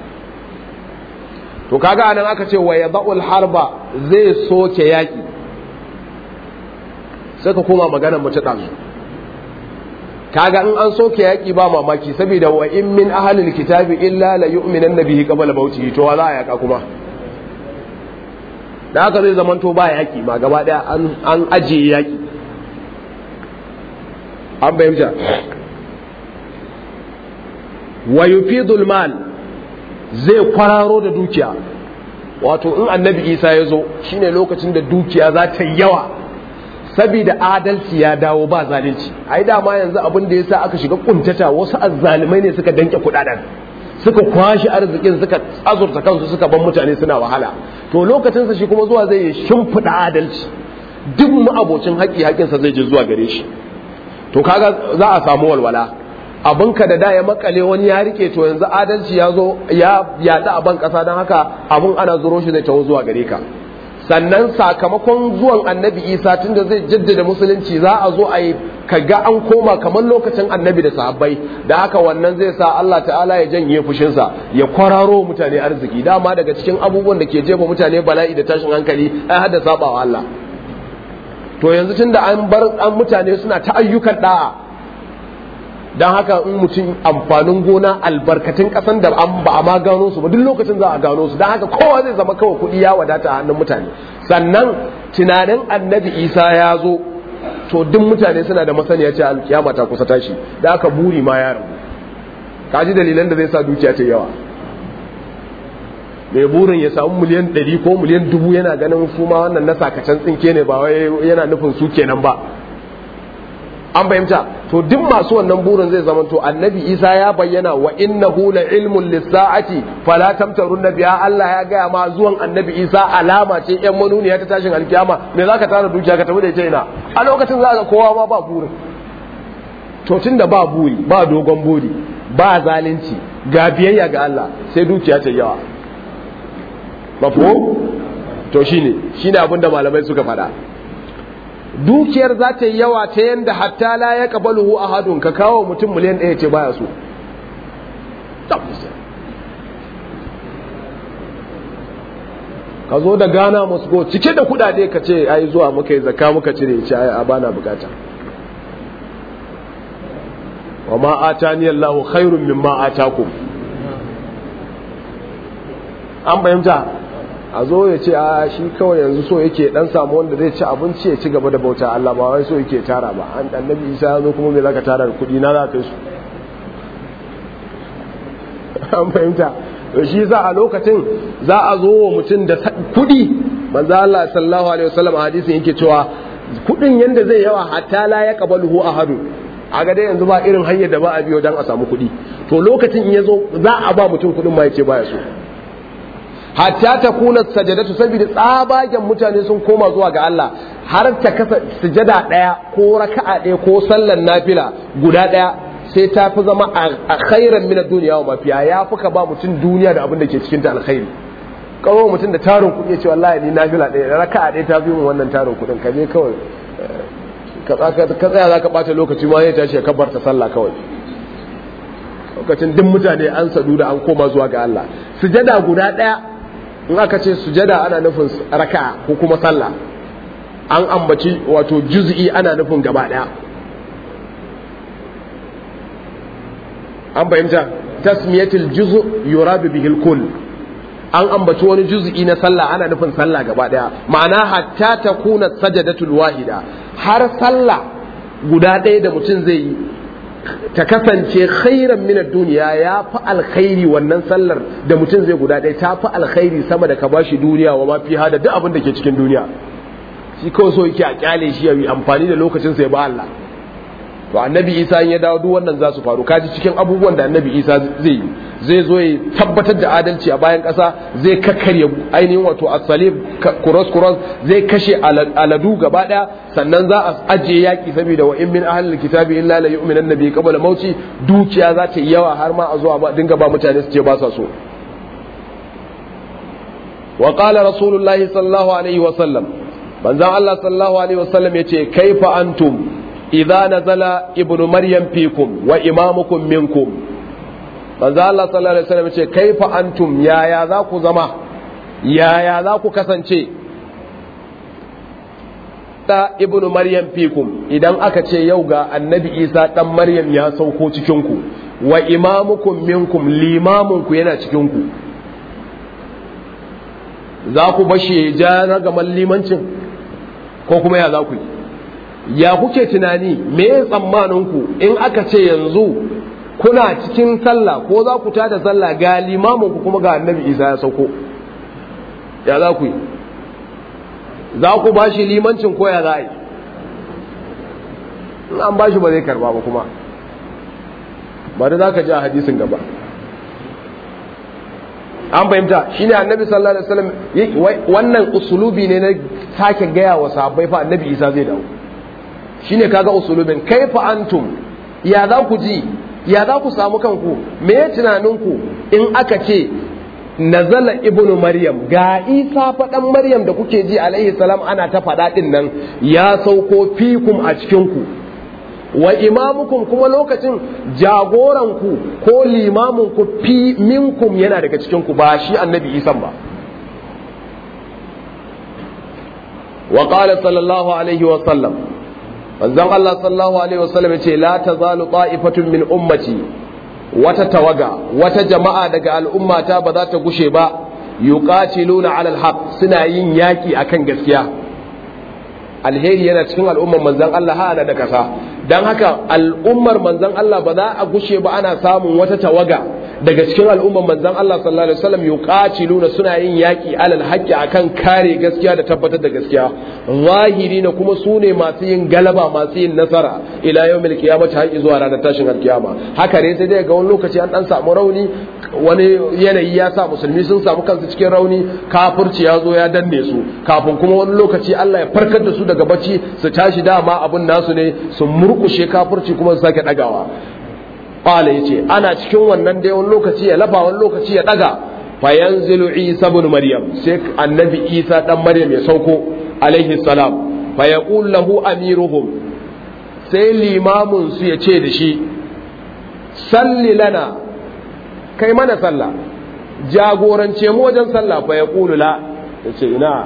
to kaga anan aka ce wa yadau harba zai soke yaki sai ka koma maganar mu ta dazu kaga in an soke yaki ba mamaki saboda wa in min ahlil kitabi illa la yu'minanna bihi qabla mawtihi to wala yaka kuma da haka zai zamanto ba yaki ma gaba daya an an aje yaki an bayyana wa yufidul mal zai kwararo da dukiya. Wato in annabi Isa ya zo shine lokacin da dukiya za ta yi yawa saboda adalci ya dawo ba zalunci. Ai dama yanzu abin da yasa aka shiga kuntata wasu azzalumai ne suka danke kudaden, suka kwashi arzikin, suka azurta kansu, suka ban mutane suna wahala. To lokacin sa shi kuma zuwa zai yi shimfida adalci, duk mu abocin haƙi haƙinsa zai je zuwa gare shi. To kaga za a samu walwala. Abinka da da ya makale wani ya rike, to yanzu adalci ya zo ya yada a ban kasa, don haka abin ana zuro shi zai taho zuwa gare ka. Sannan sakamakon zuwan annabi Isa tunda zai jaddada musulunci, za a zo a yi kaga an koma kamar lokacin annabi da sahabbai, da haka wannan zai sa Allah ta'ala ya janye fushinsa, ya kwararo mutane arziki. Dama daga cikin abubuwan da ke jefa mutane bala'i da tashin hankali ai hada sabawa Allah. To yanzu tunda an bar an mutane suna ta ayyukan da'a, don haka in mutum amfanin gona albarkatun kasan da an ba a ma gano su ba, duk lokacin za a gano su, don haka kowa zai zama kawai kuɗi ya wadata a hannun mutane. Sannan tunanin annabi Isa ya zo, to duk mutane suna da masaniya ce alkiyama ta kusa tashi, da haka buri ma ya rabu. Kaji dalilan da zai sa dukiya ta yawa. Mai burin ya samu miliyan ɗari ko miliyan dubu yana ganin su ma wannan na sakacen tsinke ne, ba wai yana nufin su kenan ba. An fahimta. To duk masu wannan burin zai zama to annabi Isa ya bayyana wa innahu la ilmun lis-sa'ati fala tamtarun biha. Allah ya gaya ma zuwan annabi Isa alama ce yan manuniya ta tashin alkiyama. Me zaka tara dukiya ka tafi da ita ina? A lokacin za ka kowa ma ba burin. To tunda ba buri, ba dogon buri, ba zalunci, ga biyayya ga Allah, sai dukiya ta yawa. Mafhum? To shine shine abinda malamai suka faɗa. Dukiyar za ta yi yawa ta yanda hatta la ya qabaluhu ahadun, ka kawo mutum miliyan ɗaya ce baya so. Ka zo da Ghana Moscow cike da kudade ka ce ai zuwa muka yi zakka muka cire, ce ai a bana bukata. Wa ma atani Allahu khairun mimma atakum. An bayyanta a zo ya ce a shi kawai yanzu so yake dan samu wanda zai ci abinci ya ci gaba da bauta Allah, ba wai so yake tara ba. An annabi Isa ya zo kuma me zaka tara da kudi na za ka su? An fahimta. To shi yasa a lokacin za a zo wa mutum da kudi. Manzo Allah sallallahu alaihi wasallam a hadisin yake cewa kudin yanda zai yawa hatta la ya qabaluhu ahadu. A ga dai yanzu ba irin hanyar da ba a biyo dan a samu kudi. To lokacin in yazo za a ba mutum kudin ma yace baya so. Hatta ta kuna sajadatu, saboda tsabagen mutane sun koma zuwa ga Allah, har ta kasa sujada daya ko raka'a daya ko sallan nafila guda daya sai ta fi zama a khairan min ad-dunya wa ma fiha. Ya fuka ba mutum duniya da abin da ke cikin ta alkhairi. Kawo mutum da tarin kuɗi ya ce wallahi ni nafila daya raka'a daya ta fi mun wannan tarin kuɗin, ka je kawai ka tsaya zaka bata lokaci ma ya tashi ya kabbarta sallah kawai. Lokacin duk mutane an sadu da an koma zuwa ga Allah. Sujada guda daya, in aka ce sujada ana nufin raka'a ko kuma sallah, an ambaci wato juz'i ana nufin gaba daya. An fahimta. Tasmiyatul juz' yuradu bihi al-kull. An ambaci wani juz'i na sallah ana nufin sallah gaba daya. Ma'ana hatta takuna sajadatul wahida, har sallah guda daya da mutum zai yi ta kasance khairan min ad-dunya, ya fi alkhairi. Wannan sallar da mutum zai guda ɗaya ta fi alkhairi sama da ka bashi duniya wa ma fi hada duk abin da ke cikin duniya. Shi kawai so yake a kyale shi ya yi amfani da lokacin sa ya ba Allah. To annabi Isa in ya dawo duk wannan za su faru. Kaji cikin abubuwan da annabi Isa zai yi, zai zo ya tabbatar da adalci a bayan ƙasa, zai kakkarya ainihin wato asalib kuros kuros, zai kashe aladu gaba ɗaya, sannan za a ajiye yaƙi saboda wa in min ahlil kitabi illa la yu'minan nabi qabla mauti. Dukiya za ta yi yawa har ma a zuwa ba dinga ba mutane su ce ba sa so. Wa qala rasulullahi sallallahu alaihi wa sallam, manzon Allah sallallahu alaihi wa sallam yace kaifa antum idza nazala ibnu maryam fikum wa imamukum minkum. Manzo Allah sallallahu alaihi wasallam ce kaifa antum, yaya za ku zama, yaya za ku kasance ta ibnu maryam fikum, idan aka ce yau ga annabi Isa dan Maryam ya sauko cikin ku, wa imamukum minkum, limamun ku yana cikin ku. Za ku bashi ja na gaban limancin ko kuma ya za ku yi? Ya kuke tunani, me tsammaninku in aka ce yanzu kuna cikin sallah ko za ku tada sallah ga limamin ku kuma ga annabi Isa ya sauko, ya za ku yi? Za ku ba shi limancin ko ya za a yi? in an ba shi ba zai karba ba kuma ba da za ka ji a hadisin gaba. An fahimta shi ne annabi sallallahu alaihi wasallam wannan usulubi ne na sake gaya wa sahabbai fa annabi Isa zai dawo. Shi ne kaga usulubin kaifa antum, ya za ku ji, ya za ku samu kanku, me ya tunaninku in aka ce nazala ibnu maryam, ga Isa faɗan maryam da kuke ji alaihi salam ana ta faɗa ɗin nan ya sauko fikum a cikinku, wa imamukum kuma lokacin jagoranku ko limamunku fi minkum yana daga cikinku, ba shi annabi Isa ba. wa qala sallallahu alaihi wa sallam, manzon Allah sallallahu alaihi wa sallam yace la tazalu ta'ifatun min ummati, wata tawaga wata jama'a daga al'ummata ba za ta gushe ba, yuqatiluna ala alhaq, suna yin yaki akan gaskiya. Alheri yana cikin al'ummar manzon Allah hana da kasa, dan haka al'ummar manzon Allah ba za a gushe ba ana samun wata tawaga daga cikin al'ummar manzon Allah sallallahu alaihi wasallam yuqatiluna, suna yin yaki alal haqqi akan kare gaskiya da tabbatar da gaskiya, zahirina kuma sune masu yin galaba, masu yin nasara ila yawmil qiyamah, har zuwa ranar tashin alkiyama. Haka ne sai dai ga wani lokaci an dan samu rauni, wani yanayi ya sa musulmi sun samu kansu cikin rauni, kafirci ya zo ya danne su, kafin kuma wani lokaci Allah ya farkar da su daga bacci su tashi, dama abun nasu ne su murkushe kafirci kuma su sake dagawa. Qala yace ana cikin wannan dai wani lokaci ya lafa, wani lokaci ya daga, fa yanzilu Isa ibn Maryam, sai annabi Isa dan Maryam ya sauko alaihi salam, fa yaqul lahu amiruhum, sai limamun su ya ce da shi salli lana, kai mana sallah, jagorance mu wajen sallah. Fa yaqulu la, yace ina,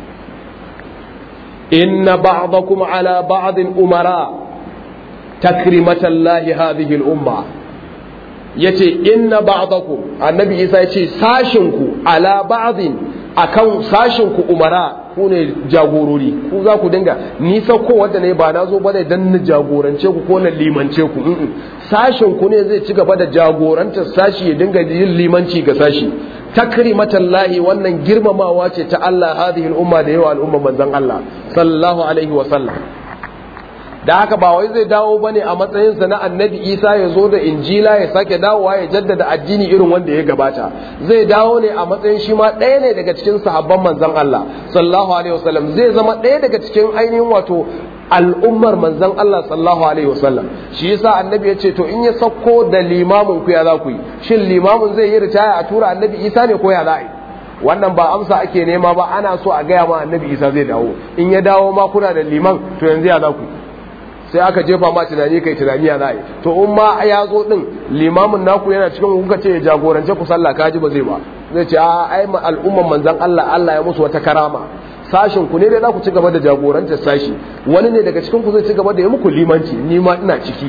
inna ba'dakum ala ba'din umara takrimatallahi hadhihi al-umma, yace inna ba'dakum, annabi Isa yace sashinku ala ba'din, akan sashinku umara, ku ne jagorori, ku za ku dinga ni sauko wanda ne ba na zo bane dan na jagorance ku ko na limance ku, sashinku ne zai ci gaba da jagorantar sashi ya dinga yin limanci ga sashi. Takrimatallahi, wannan girmamawa ce ta Allah hadhihi al-umma da yawa al'umma manzon Allah sallallahu alaihi wa sallam. Da haka ba wai zai dawo bane a matsayinsa na annabi Isa ya zo da injila ya sake dawowa ya jaddada addini irin wanda ya gabata, zai dawo ne a matsayin shi ma ɗaya ne daga cikin sahabban manzon Allah sallallahu alaihi wasallam, zai zama ɗaya daga cikin ainihin wato al'ummar manzon Allah sallallahu alaihi wasallam. Shi yasa annabi ya ce to in ya sauko da limamin ku ya za ku yi, shin limamin zai yi ritaya a tura annabi Isa ne ko ya za yi? Wannan ba amsa ake nema ba, ana so a gaya ma annabi Isa zai dawo, in ya dawo ma kuna da liman, to yanzu ya za ku yi? Sai aka jefa ma tunani kai tunani ya za'i, to in ma ya zo din limamin naku yana cikin kuka ce ya jagorance ku sallah, kaji ba zai ba, zai ce a ai al'umman manzon Allah Allah ya musu wata karama, sashin ku ne dai za ku ci gaba da jagorantar sashi, wani ne daga cikin ku zai ci gaba da yi muku limanci, ni ma ina ciki.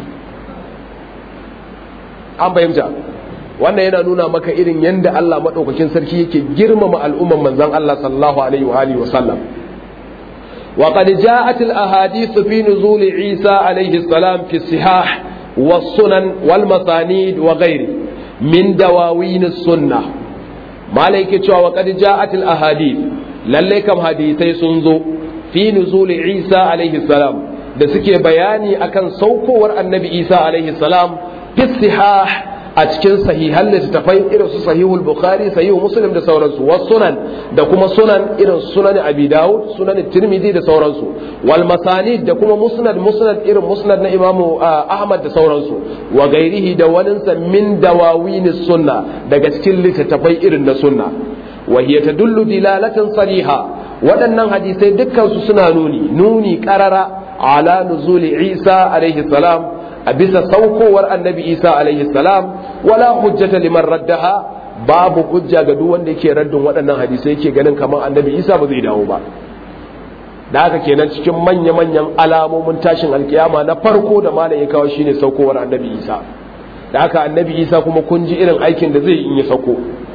An fahimta? Wannan yana nuna maka irin yanda Allah madaukakin sarki yake girmama al'umman manzon Allah sallallahu alaihi wa alihi wa sallam. وقد جاءت الأحاديث في نزول عيسى عليه السلام في الصحاح والسنن والمسانيد وغيره من دواوين السنة. ما عليك وقد جاءت الأحاديث لليكم حديثي سنزو في نزول عيسى عليه السلام, da suke bayani akan saukowar annabi Isa alaihi salam fi sihah, a cikin sahihan littattafai irin su sahihul bukhari, sahihul muslim da sauransu, was sunan da kuma sunan irin sunan abi daud, sunan tirmidhi da sauransu, wal masanid da kuma musnad musnad irin musnad na imamu ahmad da sauransu, wa gairihi da waninsa min dawawinis sunna, daga cikin littattafai irin na sunna. wa hiya tadullu dilalatan sariha, waɗannan hadisai dukkan su suna nuni nuni qarara ala nuzuli Isa alaihi salam, a bisa saukowar annabi Isa alaihi salam, wala hujjata liman raddaha, babu hujja ga duk wanda yake raddin waɗannan hadisai yake ganin kamar annabi Isa ba zai dawo ba. Da haka kenan cikin manya-manyan alamomin tashin alkiyama na farko da malam ya kawo shine saukowar annabi Isa. Da haka annabi Isa kuma kun ji irin aikin da zai yi in ya sauko.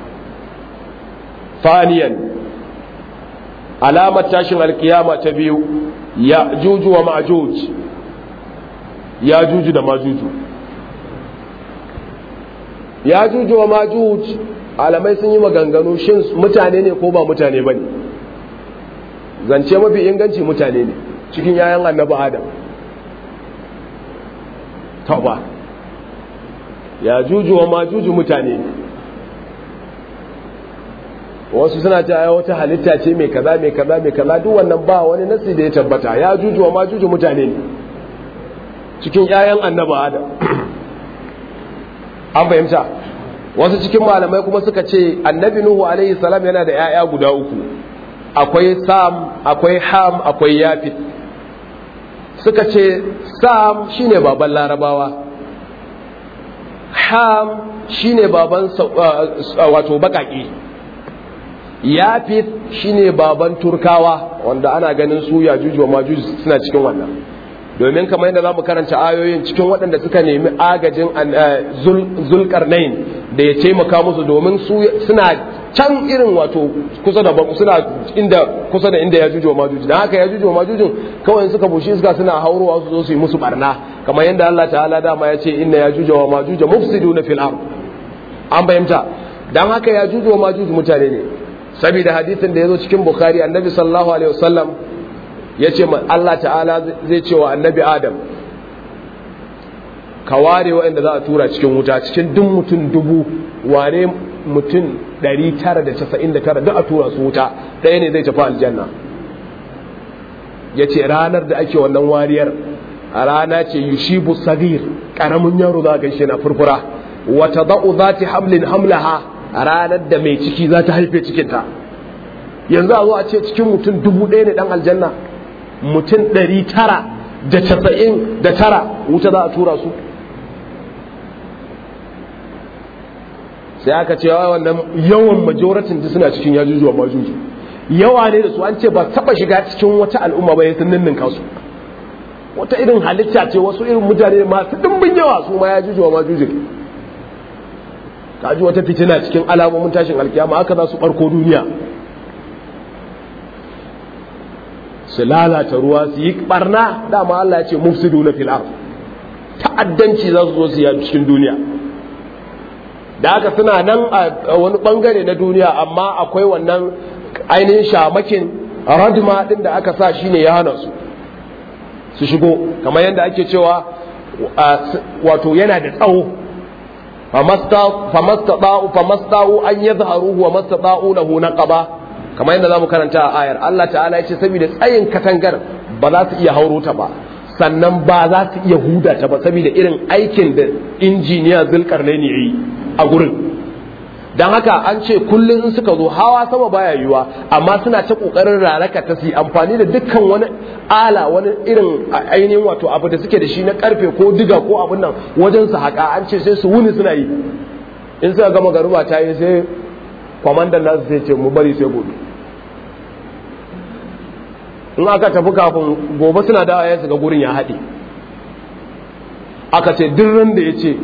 Faniyan, alamar tashin alkiyama ta biyu, ya juju wa ma'juj, ya juju da majuju. ya juju wa majuj alamai sun yi maganganu shin mutane ne ko ba mutane ba ne. Zance mafi inganci mutane ne cikin yayan annabi Adam. Tauba ya juju wa majuju mutane ne. Wasu suna ta wata halitta ce mai kaza mai kaza mai kaza, duk wannan ba wani nasi da ya tabbata. Ya juju wa majuju mutane ne cikin yayan annabi Adam. An fahimta. Wasu cikin malamai kuma suka ce annabi Nuhu alaihi salam yana da yaya guda uku, akwai Sam, akwai Ham, akwai Yafit. Suka ce Sam shine baban Larabawa, Ham shine baban wato bakaki, Yafit shine baban Turkawa wanda ana ganin su Yajuj wa Majuj suna cikin wannan. Domin kamar yadda zamu karanta ayoyin cikin waɗanda suka nemi agajin Zulkarnain da ya taimaka musu, domin su suna can irin wato kusa da suna inda kusa da inda Yajuj wa Majuj, dan haka Yajuj wa Majujin kawai suka bushi iska suna haurowa su zo su yi musu barna, kamar yadda Allah ta'ala dama ya ce inna Yajuj wa Majuj mufsiduna fil ard. An bayyanta. Dan haka Yajuj wa Majuj mutane ne, saboda hadisin da yazo cikin Bukhari annabi sallallahu alaihi wasallam ya ce Allah ta'ala zai ce wa annabi Adam ka ware waɗanda za a tura cikin wuta, cikin duk mutum dubu ware mutum ɗari tara da casa'in da tara duk a tura su wuta, ɗaya ne zai tafi aljanna. ya ce ranar da ake wannan wariyar a rana ce yushibu sagir, ƙaramin yaro za a gaishe na furfura, wata za'u za ta hamlin hamlaha, a ranar da mai ciki za ta haife cikinta. Yanzu a zo a ce cikin mutum dubu ɗaya ne ɗan aljanna, mutum ɗari tara da casa'in da tara wuta za a tura su. Sai aka ce wannan yawan majoratin da suna cikin yajuju wa majuju, yawa ne da su, an ce ba taba shiga cikin wata al'umma ba ya sun ninninka su. Wata irin halitta ce, wasu irin mutane masu dimbin yawa su ma yajuju wa majuju. Kaji wata fitina cikin alamomin tashin alkiyama, haka za su barko duniya, su lalata ruwa, su yi barna. Dama Allah ya ce mufsiduna fil ard, ta'addanci za su zo su yi cikin duniya. Da haka suna nan a wani bangare na duniya, amma akwai wannan ainihin shamakin radma din da aka sa shine ya hana su su shigo, kamar yadda ake cewa wato yana da tsawo, famasta'u famasta'u an yadhharuhu wa mastata'u lahu naqaba, kamar yadda zamu karanta a ayar. Allah ta'ala ya ce saboda tsayin katangar ba za su iya hauro ta ba, sannan ba za su iya huda ta ba, saboda irin aikin da injiniya Zulkarnaini yayi a gurin. Dan haka an ce kullum in suka zo hawa sama baya yiwa, amma suna ta kokarin raraka ta su amfani da dukkan wani ala, wani irin ainihin wato abu da suke da shi na karfe ko diga ko abun nan wajen su haka. An ce sai su wuni suna yi, in suka gama garuba ta yi sai kwamandan nasu sai ce mu bari sai gobe. In aka tafi kafin gobe suna dawa ya ga gurin ya haɗe. Aka ce duk ran da ya ce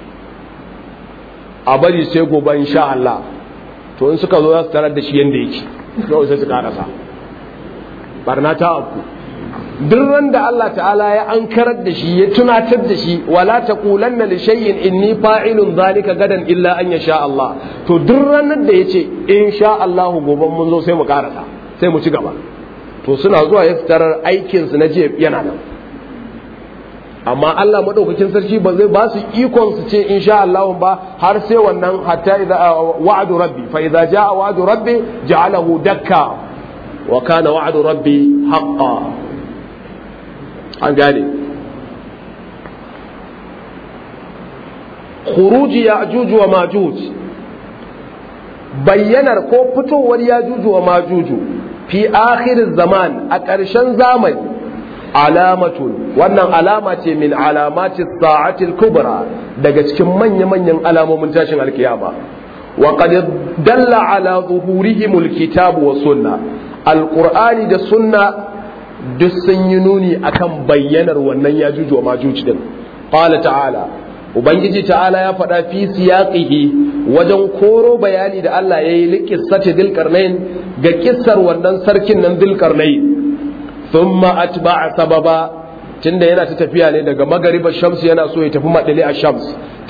a bari sai gobe insha Allah, to in suka zo za su tarar da shi yanda yake, kawai sai su karasa barna ta abu. Duk ran da Allah ta'ala ya ankarar da shi, ya tunatar da shi, wala taqulanna li shay'in inni fa'ilun zalika gadan illa an yasha Allah, to duk ranar da yace insha Allah gobe mun zo sai mu karasa, sai mu ci gaba. To suna zuwa ya tarar aikin su na jiya yana nan. Amma Allah madaukakin sarki ba zai ba su ikon su ce insha Allah ba, har sai wannan hatta idza wa'du rabbi fa idza jaa wa'du rabbi ja'alahu dakka wa kana wa'du rabbi haqqan. An gane. Khuruj ya'juj wa majuj, bayyanar ko fitowar ya'juj wa majuj fi akhir zaman, a ƙarshen zamani, alamatun, wannan alama ce min alamati sa'atil kubra, daga cikin manya-manyan alamomin tashin alkiyama. Wa qad dalla ala zuhurihim alkitab wa sunna, alqur'ani da sunna duk sun yi nuni akan bayyanar wannan yajuj wa majuj din. Qala ta'ala, ubangiji ta'ala ya faɗa fi siyaqihi, wajen koro bayani da Allah yayi liqissati Dhulqarnain, ga kissar wannan sarkin nan Dhulqarnain. Thumma atba'a sababa, tunda yana ta tafiya ne daga magariba shams yana so ya tafi madali a shams,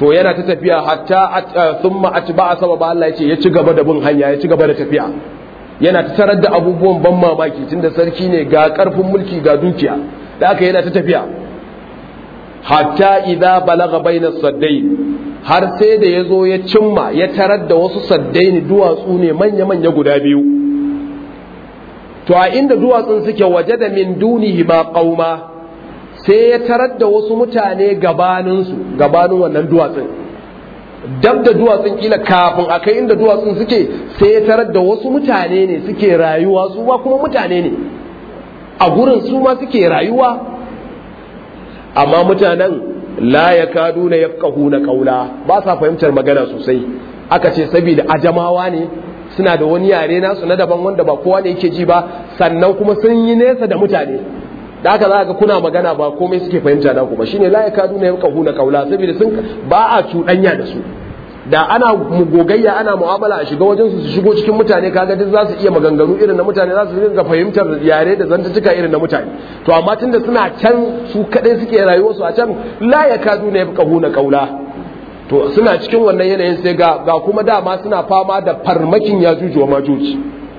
to yana ta tafiya hatta thumma atba'a sababa Allah ya ce ya ci gaba da bin hanya ya ci gaba da tafiya yana ta tarar da abubuwan ban mamaki tunda sarki ne ga karfin mulki ga dukiya da aka yana ta tafiya hatta idza balagha baina saddain har sai da yazo ya cimma ya tarar da wasu saddaini duwatsu ne manya manya guda biyu to a inda duwatsun suke waje da min dunihi ma qauma sai ya tarar da wasu mutane gabanin su gabanin wannan duwatsun dab da duwatsun kila kafin akai inda duwatsun suke sai ya tarar da wasu mutane ne suke rayuwa su ma kuma mutane ne a gurin su ma suke rayuwa amma mutanen la yakaduna yafqahuna qawla ba sa fahimtar magana sosai aka ce saboda ajamawa ne suna da wani yare nasu na daban wanda ba kowa ne yake ji ba sannan kuma sun yi nesa da mutane da haka za ga kuna magana ba komai suke fahimta na ku ba shine la yakaduna yafqahuna qawla saboda sun ba a cuɗanya da su da ana gogayya ana mu'amala a shiga wajen su su shigo cikin mutane kaga duk za su iya maganganu irin na mutane za su dinga fahimtar yare da zantuka irin na mutane to amma tunda suna can su kadai suke rayuwar su a can la yakaduna yafqahuna qawla to suna cikin wannan yanayin sai ga ga kuma dama suna fama da farmakin yajuju wa majuji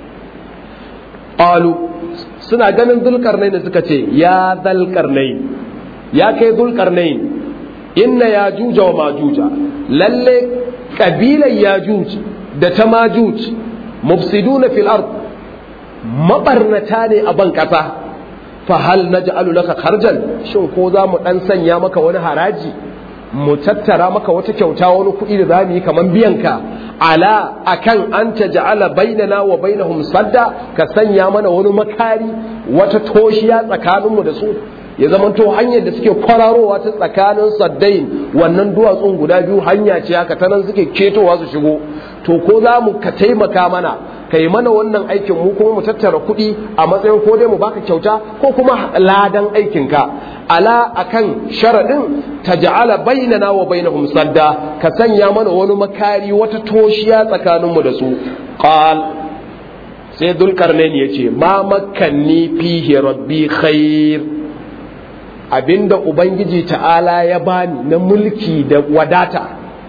qalu suna ganin zulkarnain suka ce ya zulkarnain ya kai zulkarnain inna yajuja wa majuja lalle kabilan yajuj da ta majuj mufsiduna fil ard mabarnata ne a ban kasa fa hal naj'alu laka kharjan shin ko za mu dan sanya maka wani haraji mu tattara maka wata kyauta wani kuɗi da zamu yi kaman biyan ka ala akan an taj'ala bainana wa bainahum sadda ka sanya mana wani makari wata toshiya tsakaninmu da su ya zamanto hanyar da suke kwararowa ta tsakanin saddain wannan duwatsun guda biyu hanya ce haka ta nan suke ketowa su shigo to ko za mu ka taimaka mana ka yi mana wannan aikin mu kuma mu tattara kuɗi a matsayin ko dai mu baka kyauta ko kuma ladan aikinka ala akan sharaɗin taj'ala bainana wa bainahum sadda ka sanya mana wani makari wata toshiya tsakaninmu da su qal sai dulkarnain yace ma makkanni fihi rabbi khair abinda ubangiji ta'ala ya bani na mulki da wadata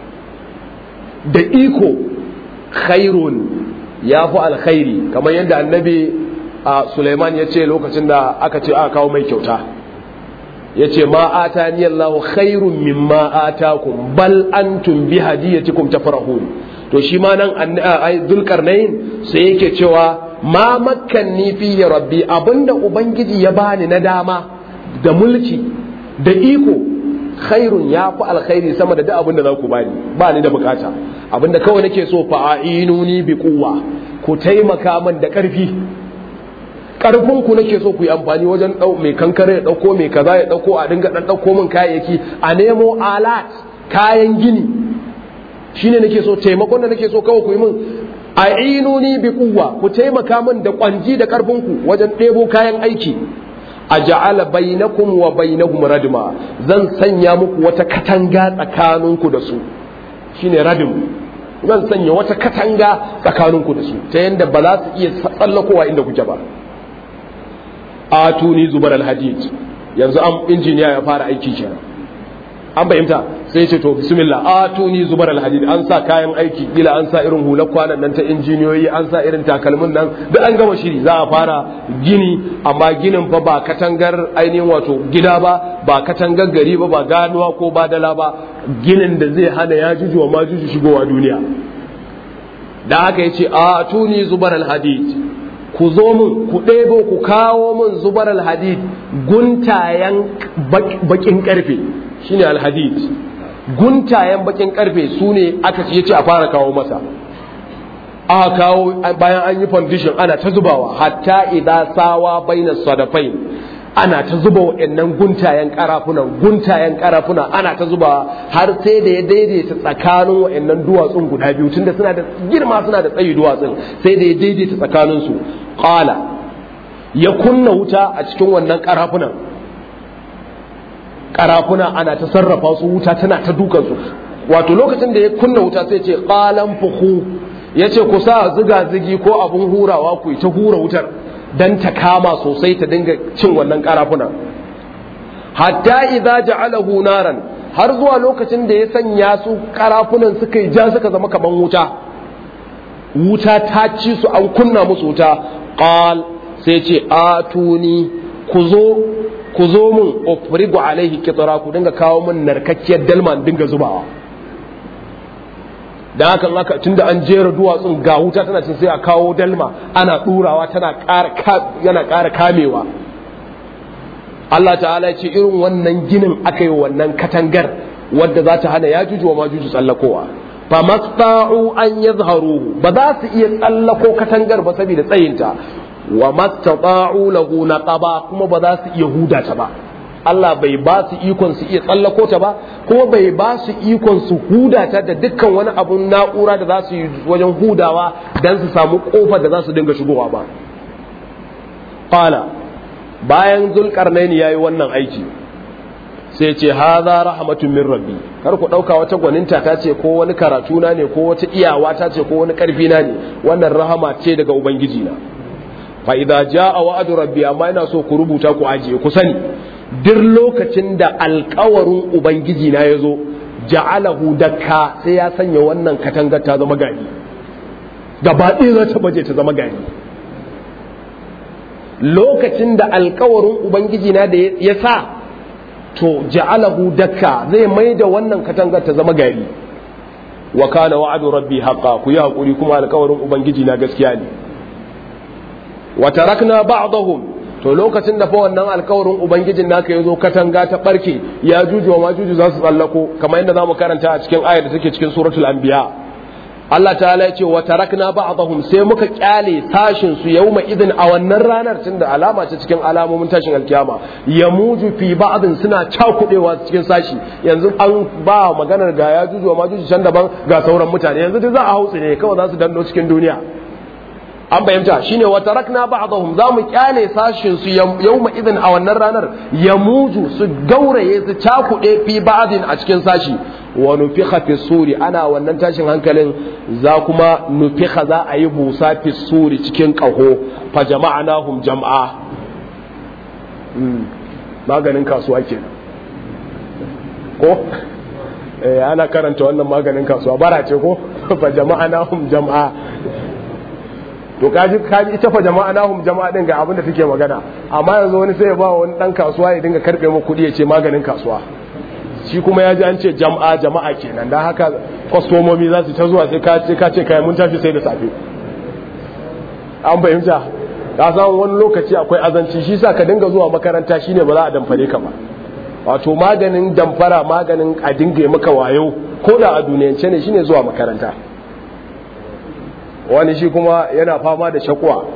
da iko khairun ya fi alkhairi kamar yadda annabi Sulaiman ya ce lokacin da aka ce aka kawo mai kyauta ya ce ma atani Allahu khairun mimma atakum bal antum bi hadiyatikum tafrahun to shi ma nan Zulkarnain sai yake cewa ma makkanni fi rabbi abinda ubangiji ya bani na dama da mulki da iko khairun ya fi alkhairi sama da duk abinda za ku bani ba ni da bukata abinda kawai nake so fa'inuni bi quwwa ku taimaka min da karfi karfin ku nake so ku yi amfani wajen dau mai kankare ya dauko mai kaza ya dauko a dinga dan dauko min kayayyaki a nemo alat kayan gini shine nake so taimakon da nake so kawai ku yi min a'inuni bi quwwa ku taimaka min da kwanji da karfin ku wajen debo kayan aiki aj'ala bainakum wa bainahum radma zan sanya muku wata katanga tsakaninku da su shine radim zan sanya wata katanga tsakaninku da su ta yanda ba za su iya tsallakowa inda kuke ba atuni zubar alhadid yanzu an injiniya ya fara aiki kenan an fahimta sai ce to bismillah atuni zubar alhadid an sa kayan aiki kila an sa irin hular kwanan nan ta injiniyoyi an sa irin takalmin nan duk an gama shiri za a fara gini amma ginin fa ba katangar ainihin wato gida ba ba katangar gari ba ba ganuwa ko badala ba ginin da zai hana ya juju wa majuju shigowa duniya da haka yace atuni zubar alhadid ku zo min ku ɗebo ku kawo min zubar alhadid guntayen bakin karfe shine alhadid guntayen bakin karfe su ne aka ce yace a fara kawo masa aka kawo bayan an yi foundation ana ta zubawa hatta idan sawa baina sadafai ana ta zuba waɗannan guntayen karafunan guntayen karafuna ana ta zubawa har sai da ya daidaita tsakanin waɗannan duwatsun guda biyu tunda suna da girma suna da tsayi duwatsun sai da ya daidaita tsakanin su qala ya kunna wuta a cikin wannan karafunan karafuna ana ta sarrafa su wuta tana ta dukan su wato lokacin da ya kunna wuta sai ce qalan fuhu yace ku sa ziga zigi ko abun hurawa ku ta hura wutar dan ta kama sosai ta dinga cin wannan karafuna hatta idza ja'alahu naran har zuwa lokacin da ya sanya su karafunan suka yi ja suka zama kaman wuta wuta ta ci su an kunna musu wuta qal sai ce atuni ku zo ku zo mun ufrigu alaihi kitra ku dinga kawo mun narkakkiyar dalma dinga zubawa dan haka aka tunda an jera duwatsun ga wuta tana cin sai a kawo dalma ana durawa tana ƙara yana ƙara kamewa Allah ta'ala ya ce irin wannan ginin aka yi wannan katangar wadda za ta hana yajuju wa majuju tsallakowa fa masta'u an yadhharuhu ba za su iya tsallako katangar ba saboda tsayinta wa mastata'u lahu naqaba kuma ba za su iya huda ta ba Allah bai ba su ikon su iya tsallako ta ba kuma bai ba su ikon su huda ta da dukkan wani abun na'ura da za su yi wajen hudawa dan su samu kofar da za su dinga shigowa ba qala bayan zulkarnaini yayi wannan aiki sai ce hadha rahmatun min rabbi kar ku dauka wata gwaninta ta ce ko wani karatu na ne ko wata iyawa ta ce ko wani karfi na ne wannan rahama ce daga ubangiji na fa idza jaa wa'du rabbi amma ina so ku rubuta ku ajiye ku sani duk lokacin da alƙawarin ubangiji na yazo ja'alahu dakka sai ya sanya wannan katangar ta zama gari gaba ɗaya za ta baje ta zama gari lokacin da alkawarin ubangiji na da ya sa to ja'alahu dakka zai mai da wannan katangar ta zama gari wa kana wa'du rabbi haqqan ku yi hakuri kuma alkawarin ubangiji na gaskiya ne wa tarakna ba'dahum to lokacin da fa wannan alkawarin ubangijin naka yazo katanga ta barke ya juju wa majuju za su tsallako kamar yadda zamu karanta a cikin ayar da take cikin suratul anbiya Allah ta'ala ya ce wa tarakna ba'dahum sai muka kyale tashin su yauma idin a wannan ranar tunda alama ce cikin alamomin tashin alkiyama yamuju fi ba'din suna cakudewa cikin sashi yanzu an ba maganar ga ya juju wa majuju can daban ga sauran mutane yanzu duk za a hautsi ne kawai za su danno cikin duniya an bayyanta shine wa tarakna ba'dahum za mu kyale sashin su yauma idin a wannan ranar yamuju su gauraye su cakude fi ba'din a cikin sashi wa nufikha fi suri ana wannan tashin hankalin za kuma nufikha za a yi busa fi suri cikin kaho fa jama'anahum jam'a maganin kasuwa kenan ko eh ana karanta wannan maganin kasuwa bara ce ko fa jama'anahum jam'a to kaji kaji ita fa jama'anahum jama'a din ga abin da take magana amma yanzu wani sai ya ba wani dan kasuwa ya dinga karbe mu kudi ya ce maganin kasuwa shi kuma ya ji an ce jama'a jama'a kenan dan haka kwastomomi za su ta zuwa sai ka ce ka ce kai mun tafi sai da safe an fahimta ka san wani lokaci akwai azanci shi sa ka dinga zuwa makaranta shine ba za a damfare ka ba wato maganin damfara maganin a dinga maka wayo ko da a duniyance ne shine zuwa makaranta wani shi kuma yana fama da shakwa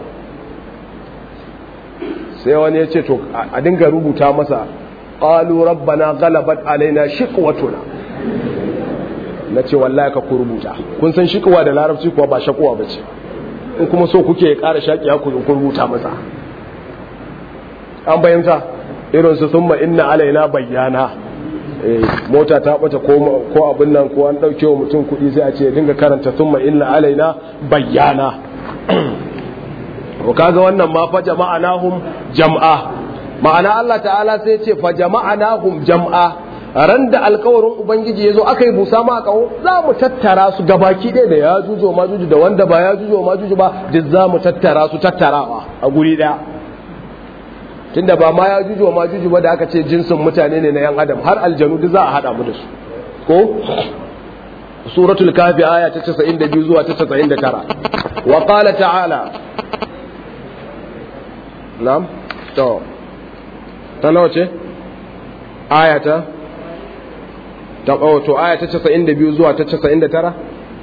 sai wani ya ce to a dinga rubuta masa qalu rabbana ghalabat alaina shiqwatuna nace wallahi ka ku rubuta kun san shiqwa da larabci kuwa ba shakwa bace in kuma so kuke ƙara shakiya ku rubuta masa an bayyanta irin su summa inna alaina bayyana eh mota ta bata ko ko abin nan ko an dauke wa mutum kudi sai a ce dinga karanta summa inna alaina bayyana ko kaga wannan ma fa jama'anahum jam'a ma'ana Allah ta'ala sai ce fa jama'anahum jam'a ran da alkawarin ubangiji yazo akai busa ma kawo za mu tattara su gabaki ɗaya da ya jujo ma juju da wanda ba ya jujo ma juju ba duk za mu tattara su tattarawa a guri ɗaya tunda ba ma ya jujo ma juju ba da aka ce jinsin mutane ne na yan adam har aljanu duk za a hada mu da su ko suratul kafi aya ta casa'in da biyu zuwa ta casa'in da tara wa qala ta'ala na'am to ta nawa ce ayata ta to aya ta casa'in da biyu zuwa ta casa'in da tara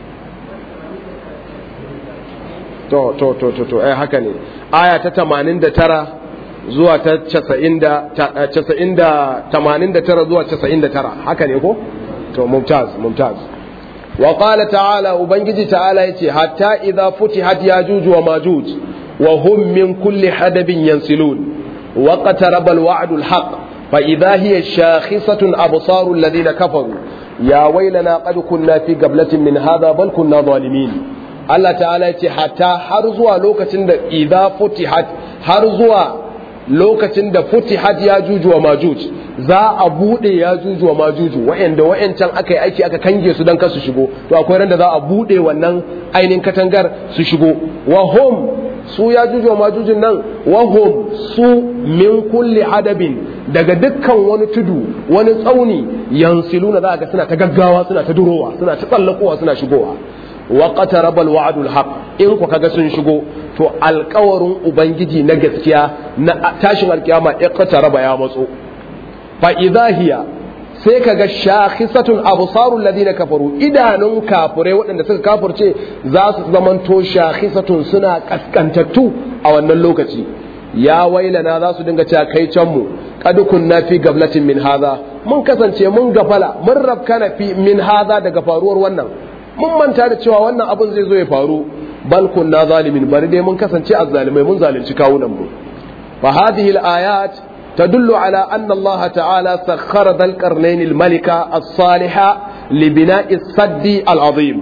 to to to to to eh haka ne aya ta tamanin da tara zuwa ta casa'in da casa'in da tamanin da tara zuwa casa'in da tara haka ne ko to mumtaz mumtaz wa qala ta'ala ubangiji ta'ala yace hatta idza futihat yajuj wa majuj wa hum min kulli hadabin yansilun وقترب الوعد الحق فإذا هي شاخصة أبصار الذين كفروا يا ويلنا قد كنا في قبلة من هذا بل كنا ظالمين الله تعالى حتى حرزوا لوكة إذا فتحت حرزوا lokacin da futihat yajuj wa majuj za a bude yajuj wa majuj wa'anda wa'ancan aka yi aiki aka kange su dan kasu shigo to akwai ran da za a bude wannan ainihin katangar su shigo wa hum su yajuj wa majujin nan wa hum su min kulli adabin daga dukkan wani tudu wani tsauni yansiluna za ga suna ta gaggawa suna ta durowa suna ta tsallakowa suna shigowa wa qataraba alwa'du alhaq in ku kaga sun shigo to alƙawarin ubangiji na gaskiya na tashin alkiyama iqtaraba ya matso fa idhahiya sai kaga shakhisatun absarul ladina kafaru idanun kafirai waɗanda suka kafirce za su zamanto shakhisatun suna kaskantattu a wannan lokaci ya wailana za su dinga cewa kai can mu kad kunna fi gablatin min hadha mun kasance mun gafala mun rabkana fi min hadha daga faruwar wannan mun manta da cewa wannan abin zai zo ya faru bal kunna zalimin bari dai mun kasance azzalimai mun zalunci kawunan mu fa hadhihi al-ayat tadullu ala anna Allah ta'ala sakhkhara dhal qarnayn al-malika as-saliha li bina'i as-sadd al-azim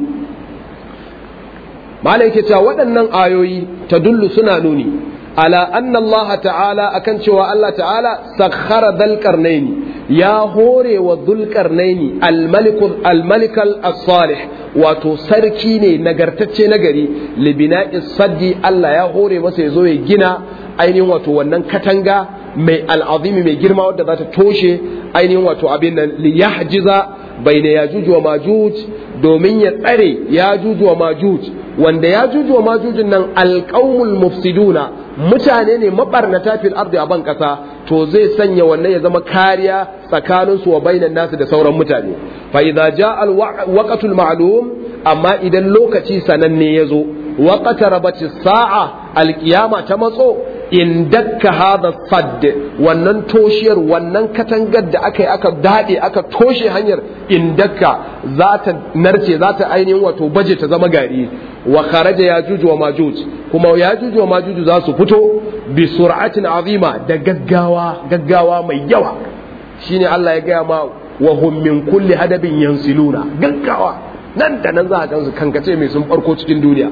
malaike cewa waɗannan ayoyi tadullu suna nuni ala anna Allah ta'ala akan cewa Allah ta'ala sakhkhara dhal qarnayn ya hore wa dhul qarnayn al-malik al-malik as-salih wato sarki ne nagartacce nagari libina isaddi Allah ya hore masa ya zo ya gina ainihin wato wannan katanga mai al'azimi mai girma wadda za ta toshe ainihin wato abin nan li yahjiza bayna yajuj wa majuj domin ya tsare yajuj wa majuj wanda yajuj wa majujin nan alqaumul mufsiduna mutane ne mabarnata fil ardi a ban kasa to zai sanya wannan ya zama kariya tsakanin su wa bainan nasu da sauran mutane fa idza jaa al waqtul ma'lum amma idan lokaci sananne yazo waqtarabati sa'a al qiyama ta matso in dakka hada sadd wannan toshiyar wannan katangar da aka yi aka dade aka toshe hanyar in dakka za ta narce za ta ainihin wato baje ta zama gari wa kharaja yajuj wa majuj kuma yajuj wa majuj za su fito bi sur'atin azima da gaggawa gaggawa mai yawa shine Allah ya gaya ma wa hum min kulli hadabin yansiluna gaggawa nan da nan za a gansu kankace mai sun farko cikin duniya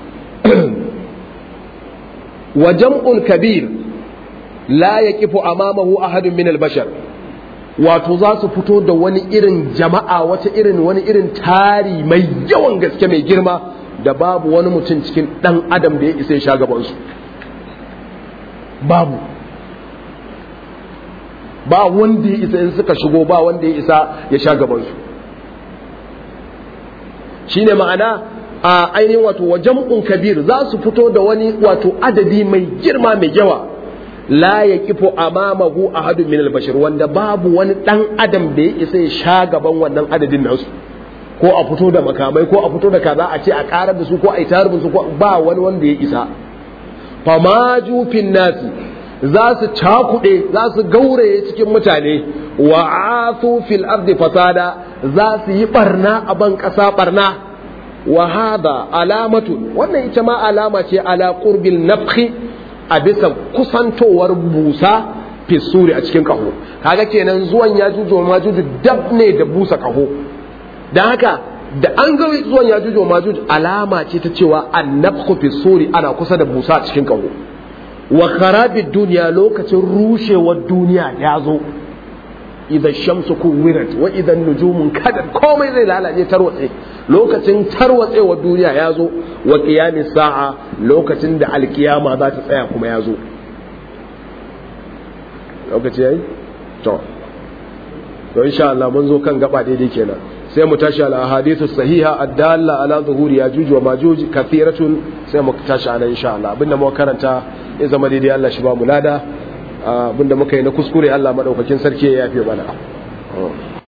wa jam'un kabir la yaqifu amamahu ahadun min al-bashar wato za su fito da wani irin jama'a wata irin wani irin tari mai yawan gaske mai girma da babu wani mutum cikin dan adam da ya isa ya sha gaban su babu ba wanda ya isa in suka shigo ba wanda ya isa ya sha gaban su shine ma'ana a ainihin wato wa jam'un kabir za su fito da wani wato adadi mai girma mai yawa la yaqifu amamahu ahadun min al-bashar wanda babu wani dan adam da ya isa ya sha gaban wannan adadin nasu ko a fito da makamai ko a fito da kaza a ce a karar da su ko a yi tarbin su ko ba wani wanda ya isa famaju fin nasi za su cakuɗe za su gauraye cikin mutane wa asu fil ardi fasada za su yi barna a ban ƙasa barna wa hada alamatun wannan ita ma alama ce ala qurbil nafhi a bisa kusantowar busa fisuri a cikin kaho kaga kenan zuwan yajuju ma majuju dab ne da busa kaho dan haka da an ga zuwan yajuju ma majuju alama ce ta cewa annafhu fisuri ana kusa da busa a cikin kaho wa kharabid duniya lokacin rushewar duniya ya zo idan shamsu kuwirat wa idan nujumun kadar komai zai lalace tarwatse lokacin tarwatsewar duniya ya zo wa qiyamis sa'a lokacin da alkiyama za ta tsaya kuma ya zo lokaci yayi to to insha Allah mun zo kan gaba daidai kenan sai mu tashi al ahadithu sahiha ad-dalla ala zuhuri yajuj wa majuj kathiratun sai mu tashi anan insha Allah abinda mu karanta ya zama daidai Allah shi ba mu lada abinda muka yi na kuskure Allah madaukakin sarki ya yafe mana